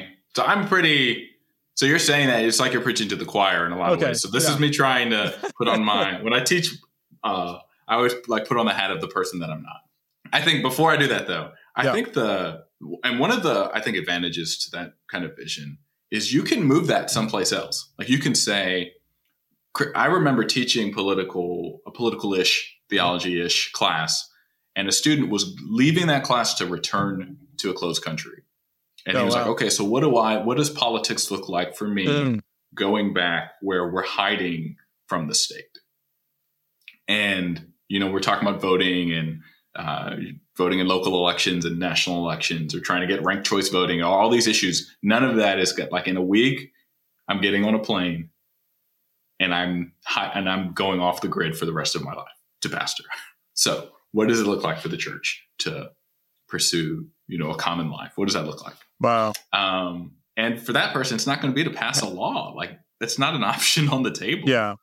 Speaker 2: so you're saying that it's like you're preaching to the choir in a lot of ways. So this is me trying to put on when I teach, I always like put on the hat of the person that I'm not. I think before I do that though, I think one of the advantages to that kind of vision is you can move that someplace else. Like you can say, I remember teaching a political-ish, theology-ish class, and a student was leaving that class to return to a closed country. And he was like, okay, so what does politics look like for me going back where we're hiding from the state? And, we're talking about voting and voting in local elections and national elections, or trying to get ranked choice voting, all these issues. None of that is like in a week, I'm getting on a plane and I'm going off the grid for the rest of my life to pastor. So what does it look like for the church to pursue, a common life? What does that look like?
Speaker 3: Wow.
Speaker 2: And for that person, it's not going to be to pass a law. Like that's not an option on the table.
Speaker 3: Yeah.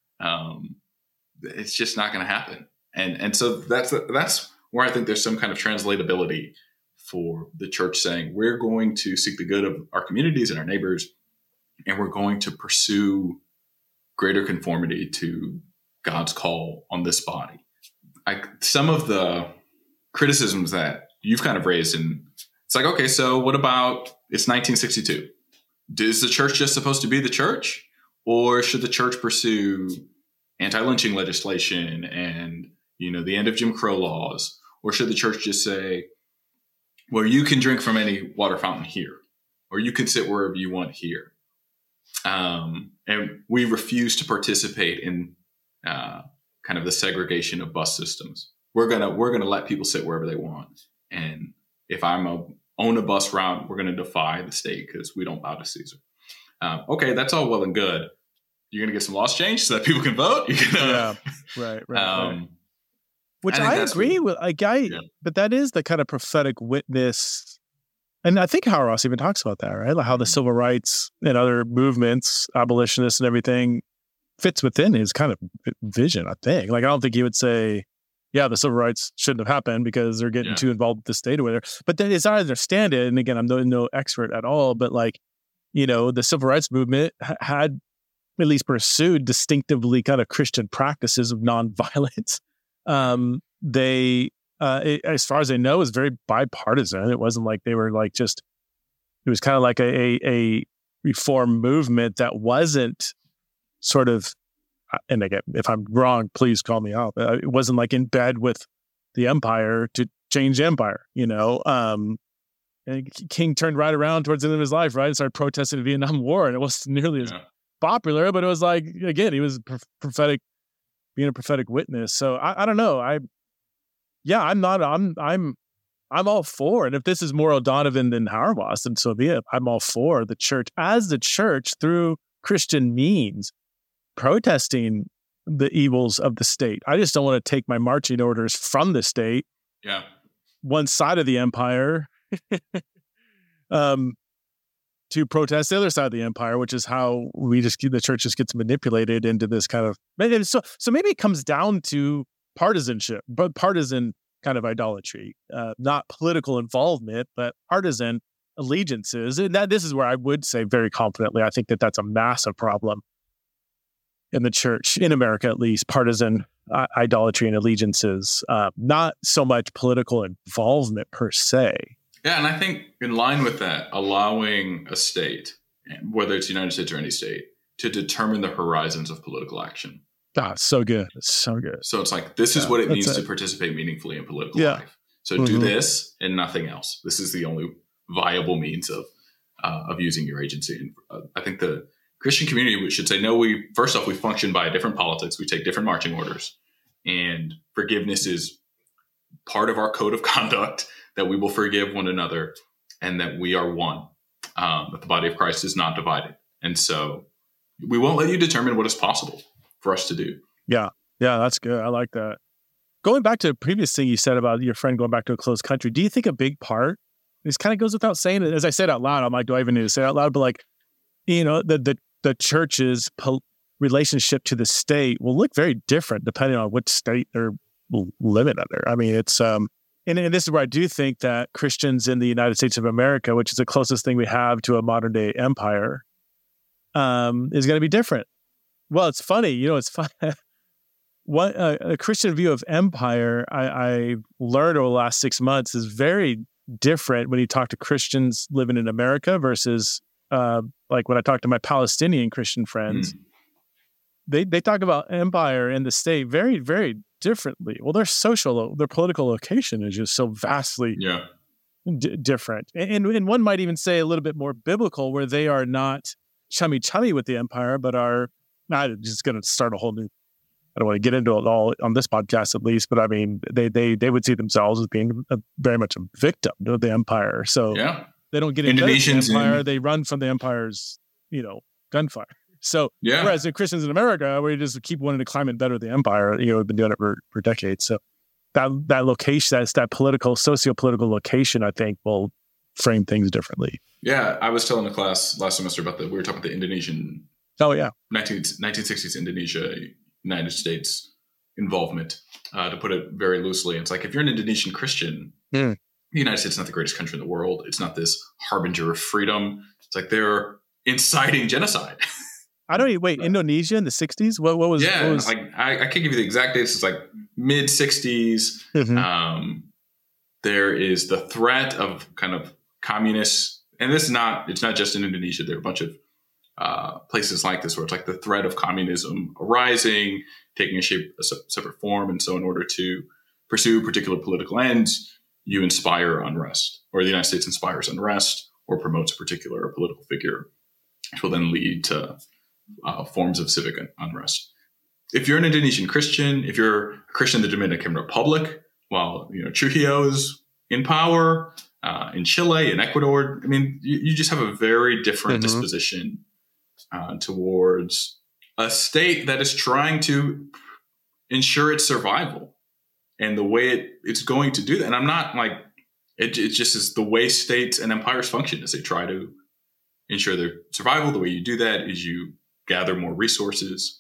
Speaker 2: It's just not going to happen. And so that's where I think there's some kind of translatability for the church saying, we're going to seek the good of our communities and our neighbors, and we're going to pursue greater conformity to God's call on this body. Some of the criticisms that you've kind of raised, and it's like, okay, so what about it's 1962? Is the church just supposed to be the church, or should the church pursue anti-lynching legislation and the end of Jim Crow laws? Or should the church just say, well, you can drink from any water fountain here, or you can sit wherever you want here. And we refuse to participate in kind of the segregation of bus systems. We're gonna let people sit wherever they want. And if own a bus route, we're gonna defy the state because we don't bow to Caesar. Okay, that's all well and good. You're gonna get some laws changed so that people can vote.
Speaker 3: Right. Which I agree with. But that is the kind of prophetic witness, and I think Hauerwas even talks about that, right? Like how the civil rights and other movements, abolitionists and everything, fits within his kind of vision. I think. Like I don't think he would say, "Yeah, the civil rights shouldn't have happened because they're getting too involved with the state or whatever." But then, as I understand it, and again, I'm no expert at all, but like the civil rights movement had at least pursued distinctively kind of Christian practices of nonviolence. As far as I know, was very bipartisan. It wasn't like they were like it was kind of like a reform movement that wasn't sort of, and again, if I'm wrong, please call me out. It wasn't like in bed with the empire to change the empire, And King turned right around towards the end of his life, right? And started protesting the Vietnam War. And it wasn't nearly as popular, but it was like, again, he was prophetic, being a prophetic witness. So I don't know. I'm all for it. If this is more O'Donovan than Hauerwas, then so be it. I'm all for the church as the church through Christian means protesting the evils of the state. I just don't want to take my marching orders from the state, one side of the empire, to protest the other side of the empire, which is how the church just gets manipulated into this kind of. So maybe it comes down to partisanship, but partisan kind of idolatry, not political involvement, but partisan allegiances. And this is where I would say very confidently, I think that that's a massive problem in the church, in America at least, partisan idolatry and allegiances, not so much political involvement per se.
Speaker 2: Yeah, and I think in line with that, allowing a state, whether it's the United States or any state, to determine the horizons of political action.
Speaker 3: Ah, so good. It's so good.
Speaker 2: So it's like, this is what it means to participate meaningfully in political life. So do this and nothing else. This is the only viable means of using your agency. And I think the Christian community should say, no, first off, we function by different politics. We take different marching orders. And forgiveness is part of our code of conduct, that we will forgive one another and that we are one, that the body of Christ is not divided. And so we won't let you determine what is possible for us to do.
Speaker 3: Yeah, that's good. I like that. Going back to the previous thing you said about your friend going back to a closed country, do you think a big part, this kind of goes without saying it, as I said out loud, I'm like, do I even need to say it out loud? But like, the church's relationship to the state will look very different depending on which state they're living under. I mean, it's, and this is where I do think that Christians in the United States of America, which is the closest thing we have to a modern day empire, is going to be different. Well, it's funny, it's fun. What a Christian view of empire I learned over the last 6 months is very different when you talk to Christians living in America versus like when I talk to my Palestinian Christian friends. They talk about empire and the state very, very differently. Well, their political location is just so vastly different. And one might even say a little bit more biblical, where they are not chummy with the empire, but are not just going to start a whole new, I don't want to get into it all on this podcast at least, but I mean, they would see themselves as being very much a victim of the empire. So they don't get into the empire, they run from the empire's, gunfire. So whereas the Christians in America, we just keep wanting to climb it better than the empire, we've been doing it for decades. So that location, that political, socio-political location, I think will frame things differently.
Speaker 2: Yeah. I was telling the class last semester we were talking about the Indonesian 1960s Indonesia, United States involvement, to put it very loosely. It's like, if you're an Indonesian Christian, the United States is not the greatest country in the world. It's not this harbinger of freedom. It's like they're inciting genocide.
Speaker 3: I don't wait, Indonesia in the 60s? What was?
Speaker 2: Yeah, what was... like I can't give you the exact dates. It's like mid 60s. There is the threat of kind of communists, and it's not just in Indonesia. There are a bunch of places like this where it's like the threat of communism arising, taking a separate form. And so in order to pursue particular political ends, you inspire unrest, or the United States inspires unrest or promotes a particular political figure, which will then lead to forms of civic unrest. If you're an Indonesian Christian, if you're a Christian in the Dominican Republic, while Trujillo is in power, in Chile, in Ecuador, I mean, you just have a very different disposition towards a state that is trying to ensure its survival, and the way it's going to do that. And I'm not like, it just is the way states and empires function, as they try to ensure their survival. The way you do that is you gather more resources,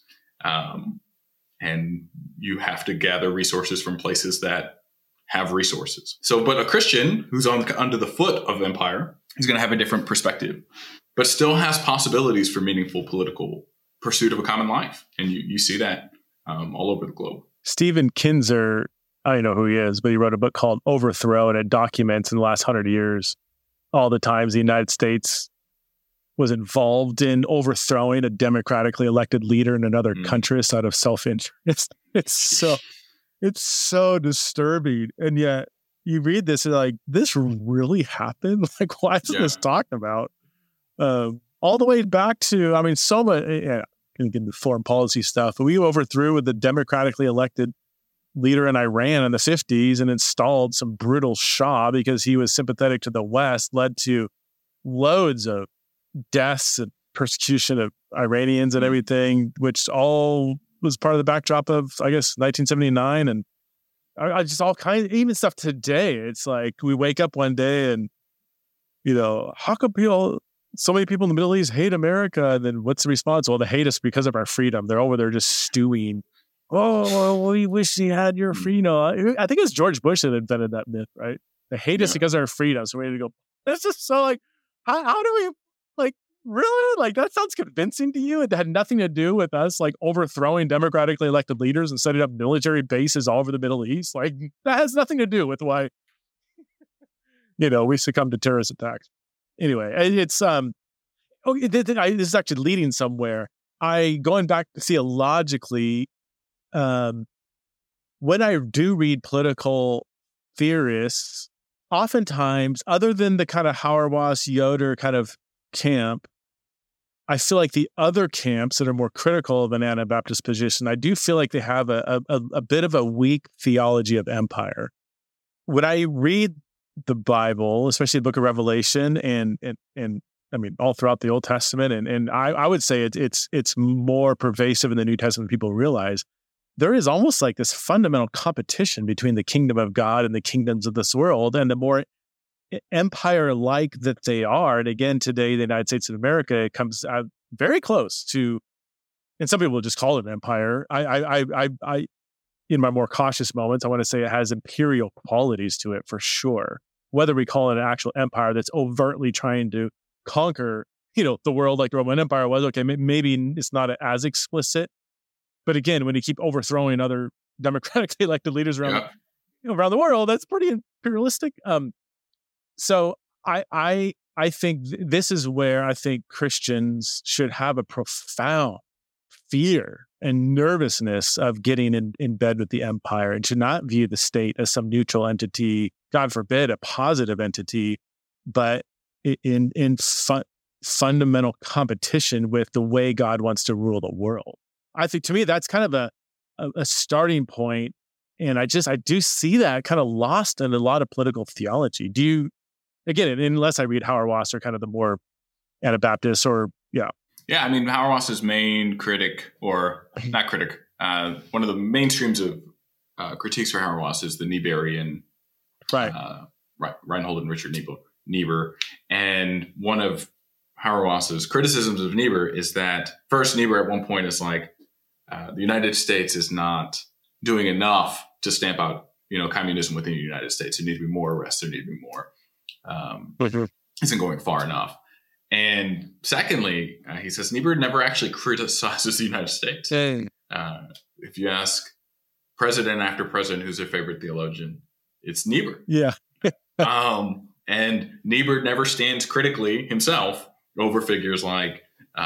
Speaker 2: and you have to gather resources from places that have resources. So, but a Christian who's under the foot of empire is going to have a different perspective. but still has possibilities for meaningful political pursuit of a common life. And you see that all over the globe.
Speaker 3: Stephen Kinzer, I don't know who he is, but he wrote a book called Overthrow, and it documents in the last 100 years all the times the United States was involved in overthrowing a democratically elected leader in another country out of self-interest. It's so disturbing. And yet you read this and like, this really happened? Like, why is this talked about? All the way back to, I mean, so much, can get into foreign policy stuff, but we overthrew with the democratically elected leader in Iran in the 50s and installed some brutal Shah because he was sympathetic to the West, led to loads of deaths and persecution of Iranians and everything, which all was part of the backdrop of, I guess, 1979. And I just all kinds, even stuff today. It's like we wake up one day and, how come so many people in the Middle East hate America? And then what's the response? Well, they hate us because of our freedom. They're over there just stewing. Oh, well, we wish you had your freedom. I think it's George Bush that invented that myth, right? They hate us because of our freedom. So we had to go, that's just so like, how do we, like, really? Like, that sounds convincing to you? It had nothing to do with us, like, overthrowing democratically elected leaders and setting up military bases all over the Middle East. Like, that has nothing to do with why, we succumb to terrorist attacks. Anyway, it's, this is actually leading somewhere. Going back theologically, when I do read political theorists, oftentimes, other than the kind of Hauerwas, Yoder kind of camp, I feel like the other camps that are more critical of an Anabaptist position, I do feel like they have a bit of a weak theology of empire. When I read the Bible, especially the book of Revelation and I mean, all throughout the Old Testament, and I would say it's more pervasive in the New Testament than people realize. There is almost like this fundamental competition between the kingdom of God and the kingdoms of this world. And the more empire-like that they are, and again, today, the United States of America, it comes out very close to, and some people just call it an empire. I in my more cautious moments, I want to say it has imperial qualities to it for sure. Whether we call it an actual empire that's overtly trying to conquer, the world like the Roman Empire was, okay, maybe it's not as explicit. But again, when you keep overthrowing other democratically elected leaders around, around the world, that's pretty imperialistic. So I think this is where I think Christians should have a profound fear and nervousness of getting in bed with the empire, and should not view the state as some neutral entity, God forbid, a positive entity, but in fundamental competition with the way God wants to rule the world. I think to me, that's kind of a starting point. And I do see that kind of lost in a lot of political theology. Do you, again, unless I read Hauerwas or kind of the more Anabaptist or,
Speaker 2: Yeah, I mean, Hauerwas's main critic, or not critic, one of the main streams of critiques for Hauerwas is the Nieberian, Reinhold and Richard Niebuhr. And one of Hauerwas's criticisms of Niebuhr is that, first, Niebuhr at one point is like, the United States is not doing enough to stamp out, communism within the United States. There need to be more arrests. There need to be more. Isn't going far enough. And secondly, he says Niebuhr never actually criticizes the United States. If you ask president after president who's their favorite theologian, it's Niebuhr.
Speaker 3: Yeah.
Speaker 2: And Niebuhr never stands critically himself over figures like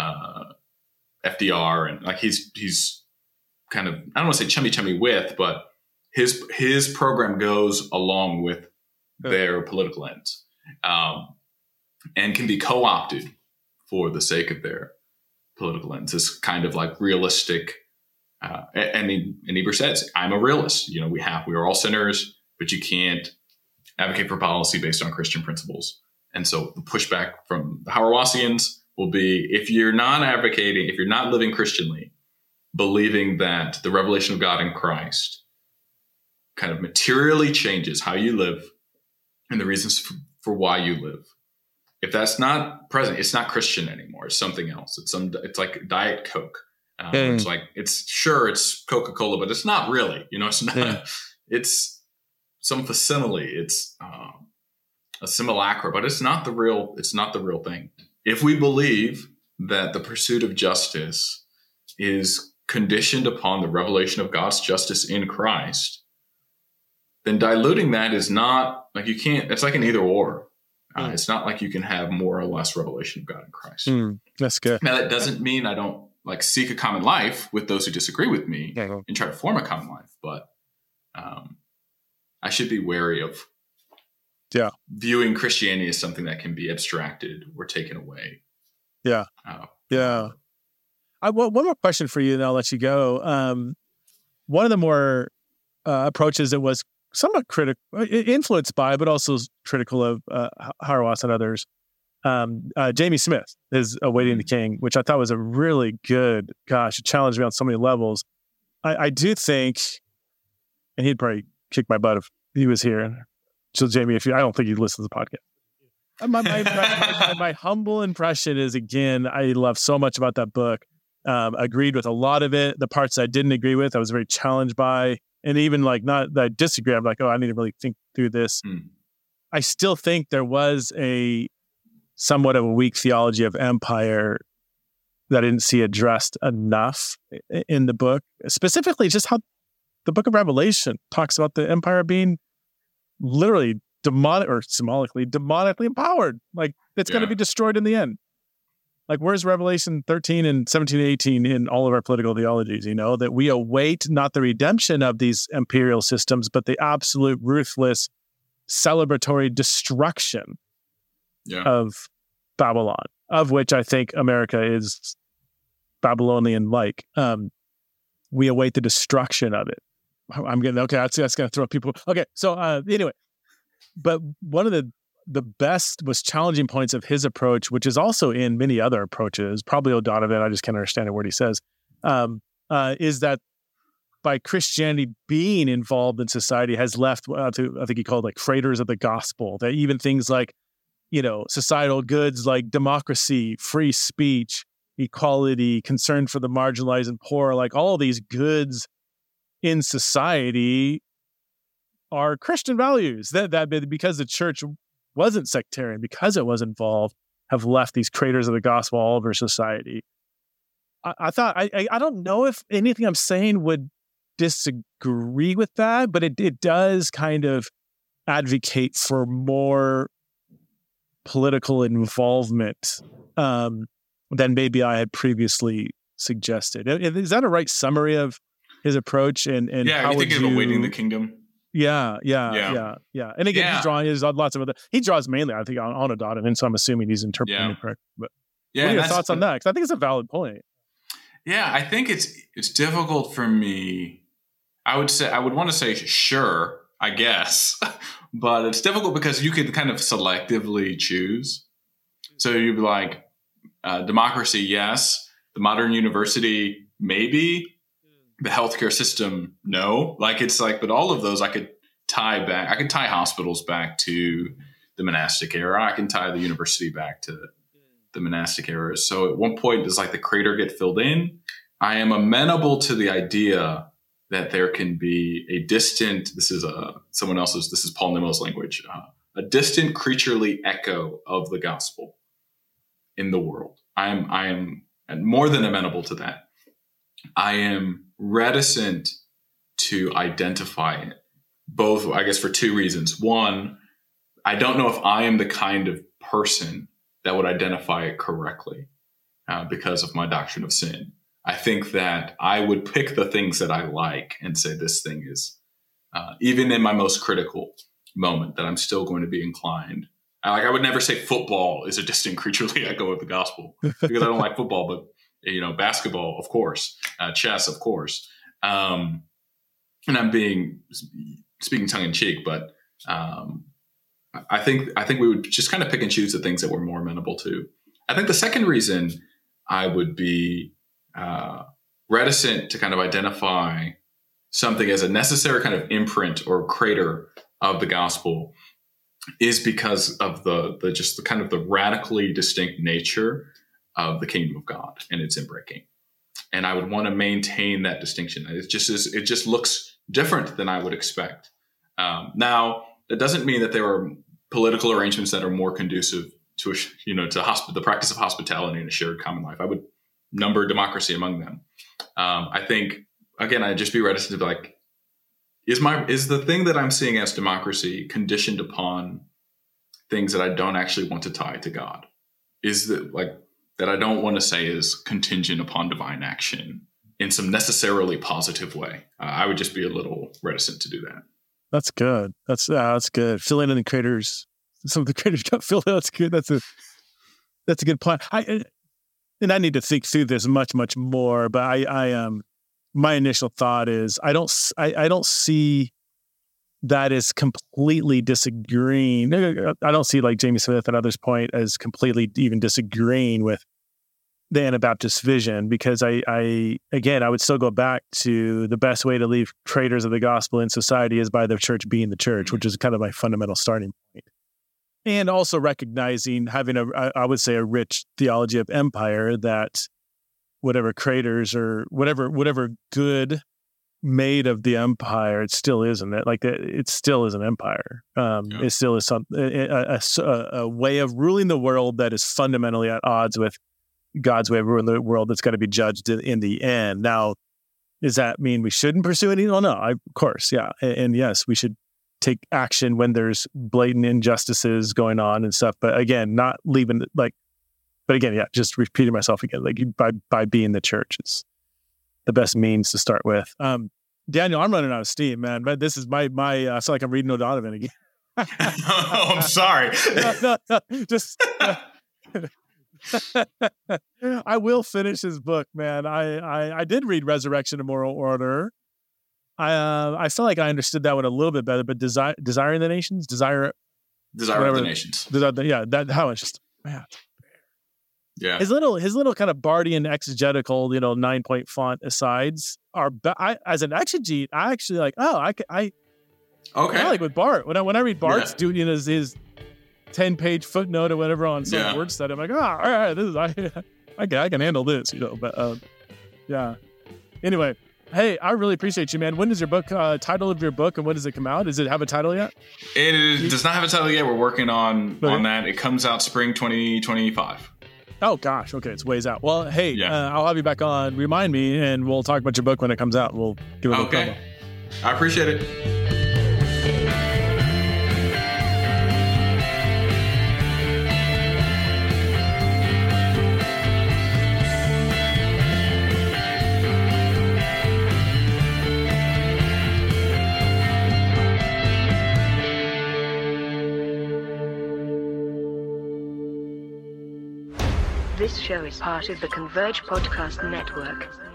Speaker 2: FDR, and like he's kind of, I don't want to say chummy with, but his program goes along with their political ends, and can be co-opted for the sake of their political ends. This kind of like realistic, and Niebuhr says, "I'm a realist. We are all sinners, but you can't advocate for policy based on Christian principles." And so the pushback from the Hauerwasians will be, if you're not living Christianly, believing that the revelation of God in Christ kind of materially changes how you live and the reasons for why you live. If that's not present, it's not Christian anymore. It's something else. It's like Diet Coke. It's like, it's Coca-Cola, but it's not really, it's not, it's some facsimile. It's a simulacra, but it's not the real thing. if we believe that the pursuit of justice is conditioned upon the revelation of God's justice in Christ, then diluting that is not like you can't, it's like an either or. It's not like you can have more or less revelation of God in Christ.
Speaker 3: That's good.
Speaker 2: Now, that doesn't mean I don't like seek a common life with those who disagree with me and try to form a common life, but I should be wary of viewing Christianity as something that can be abstracted or taken away.
Speaker 3: One more question for you, and I'll let you go. One of the more approaches that was somewhat critical, influenced by, but also critical of Hauerwas and others, Jamie Smith is Awaiting the King, which I thought was a really good, it challenged me on so many levels. I do think, and he'd probably kick my butt if he was here. So Jamie, I don't think you'd listen to the podcast. My humble impression is, again, I love so much about that book. Agreed with a lot of it. The parts I didn't agree with, I was very challenged by. And even like not that I disagree, I'm like, I need to really think through this. I still think there was a somewhat of a weak theology of empire that I didn't see addressed enough in the book. Specifically, just how the book of Revelation talks about the empire being literally demonic or symbolically demonically empowered. Like it's going to be destroyed in the end. Like where's Revelation 13 and 17 and 18 in all of our political theologies, that we await not the redemption of these imperial systems, but the absolute ruthless celebratory destruction of Babylon, of which I think America is Babylonian-like. We await the destruction of it. I'm getting, that's going to throw people. Okay, so anyway, but one of the best, most challenging points of his approach, which is also in many other approaches, probably O'Donovan, I just can't understand a word he says, is that by Christianity being involved in society has left, I think he called like freighters of the gospel, that even things like, societal goods like democracy, free speech, equality, concern for the marginalized and poor, like all of these goods in society are Christian values that because the church wasn't sectarian, because it was involved, have left these craters of the gospel all over society. I thought, I don't know if anything I'm saying would disagree with that, but it does kind of advocate for more political involvement than maybe I had previously suggested. Is that a right summary of his approach? And
Speaker 2: how would you Awaiting the Kingdom?
Speaker 3: Yeah. And again, he's drawing lots of other. He draws mainly, I think, on O'Donovan, so I'm assuming he's interpreting it correct. But what are your thoughts on that? Because I think it's a valid point.
Speaker 2: Yeah, I think it's difficult for me. I would want to say sure, I guess, but it's difficult because you could kind of selectively choose. So you'd be like, democracy, yes. The modern university, maybe. The healthcare system, no. Like it's like, but all of those I could tie back. I could tie hospitals back to the monastic era. I can tie the university back to the monastic era. So at one point, does like the crater get filled in? I am amenable to the idea that there can be a distant. This is Paul Nimmo's language. A distant creaturely echo of the gospel in the world. I am more than amenable to that. I am reticent to identify it, both, I guess, for two reasons. One, I don't know if I am the kind of person that would identify it correctly because of my doctrine of sin. I think that I would pick the things that I like and say this thing is, even in my most critical moment, that I'm still going to be inclined. I would never say football is a distant creaturely echo of the gospel because I don't like football, but basketball, of course, chess, of course. And I'm speaking tongue in cheek, but I think we would just kind of pick and choose the things that we're more amenable to. I think the second reason I would be reticent to kind of identify something as a necessary kind of imprint or crater of the gospel is because of the kind of the radically distinct nature of the kingdom of God and its inbreaking. And I would want to maintain that distinction. It just looks different than I would expect. Now, that doesn't mean that there are political arrangements that are more conducive to the practice of hospitality and a shared common life. I would number democracy among them. I think, again, I'd just be reticent to be like, is the thing that I'm seeing as democracy conditioned upon things that I don't actually want to tie to God? Is that that I don't want to say is contingent upon divine action in some necessarily positive way? I would just be a little reticent to do that.
Speaker 3: That's good. That's good. Filling in the creators. Some of the creators don't feel that's good. That's a good plan. I need to think through this much more. But I my initial thought is I don't see that as completely disagreeing. I don't see, like Jamie Smith and others point, as completely even disagreeing with the Anabaptist vision, because I would still go back to the best way to leave traitors of the gospel in society is by the church being the church, which is kind of my fundamental starting point. And also recognizing, having I would say a rich theology of empire, that whatever traitors or whatever good made of the empire, it still isn't it. Like it still is an empire. It still is a way of ruling the world that is fundamentally at odds with God's way of ruling the world that's got to be judged in the end. Now, does that mean we shouldn't pursue it? Well, no, of course, yeah. And yes, we should take action when there's blatant injustices going on and stuff. But again, not leaving just repeating myself again, like by being the church is the best means to start with. Daniel, I'm running out of steam, man. But this is my I feel like I'm reading O'Donovan again.
Speaker 2: Oh, I'm sorry.
Speaker 3: Just I will finish his book, man. I did read Resurrection and Moral Order. I feel like I understood that one a little bit better, but Desiring the Nations, Desire of the Nations. How it's just, man.
Speaker 2: Yeah.
Speaker 3: His little kind of Bardian exegetical, 9-point font asides are, as an exegete, I actually like, I like with Bart. When I read Bart's doing his 10-page footnote or whatever on some word study, I'm like, all right, this is, I can handle this, but yeah. Anyway, hey, I really appreciate you, man. When does your book, title of your book, and when does it come out? Does it have a title yet?
Speaker 2: It does not have a title yet. We're working on that. It comes out spring 2025.
Speaker 3: Oh, gosh. Okay. It's ways out. Well, hey, I'll have you back on. Remind me, and we'll talk about your book when it comes out. We'll give it a promo.
Speaker 2: I appreciate it.
Speaker 5: This show is part of the Converge Podcast Network.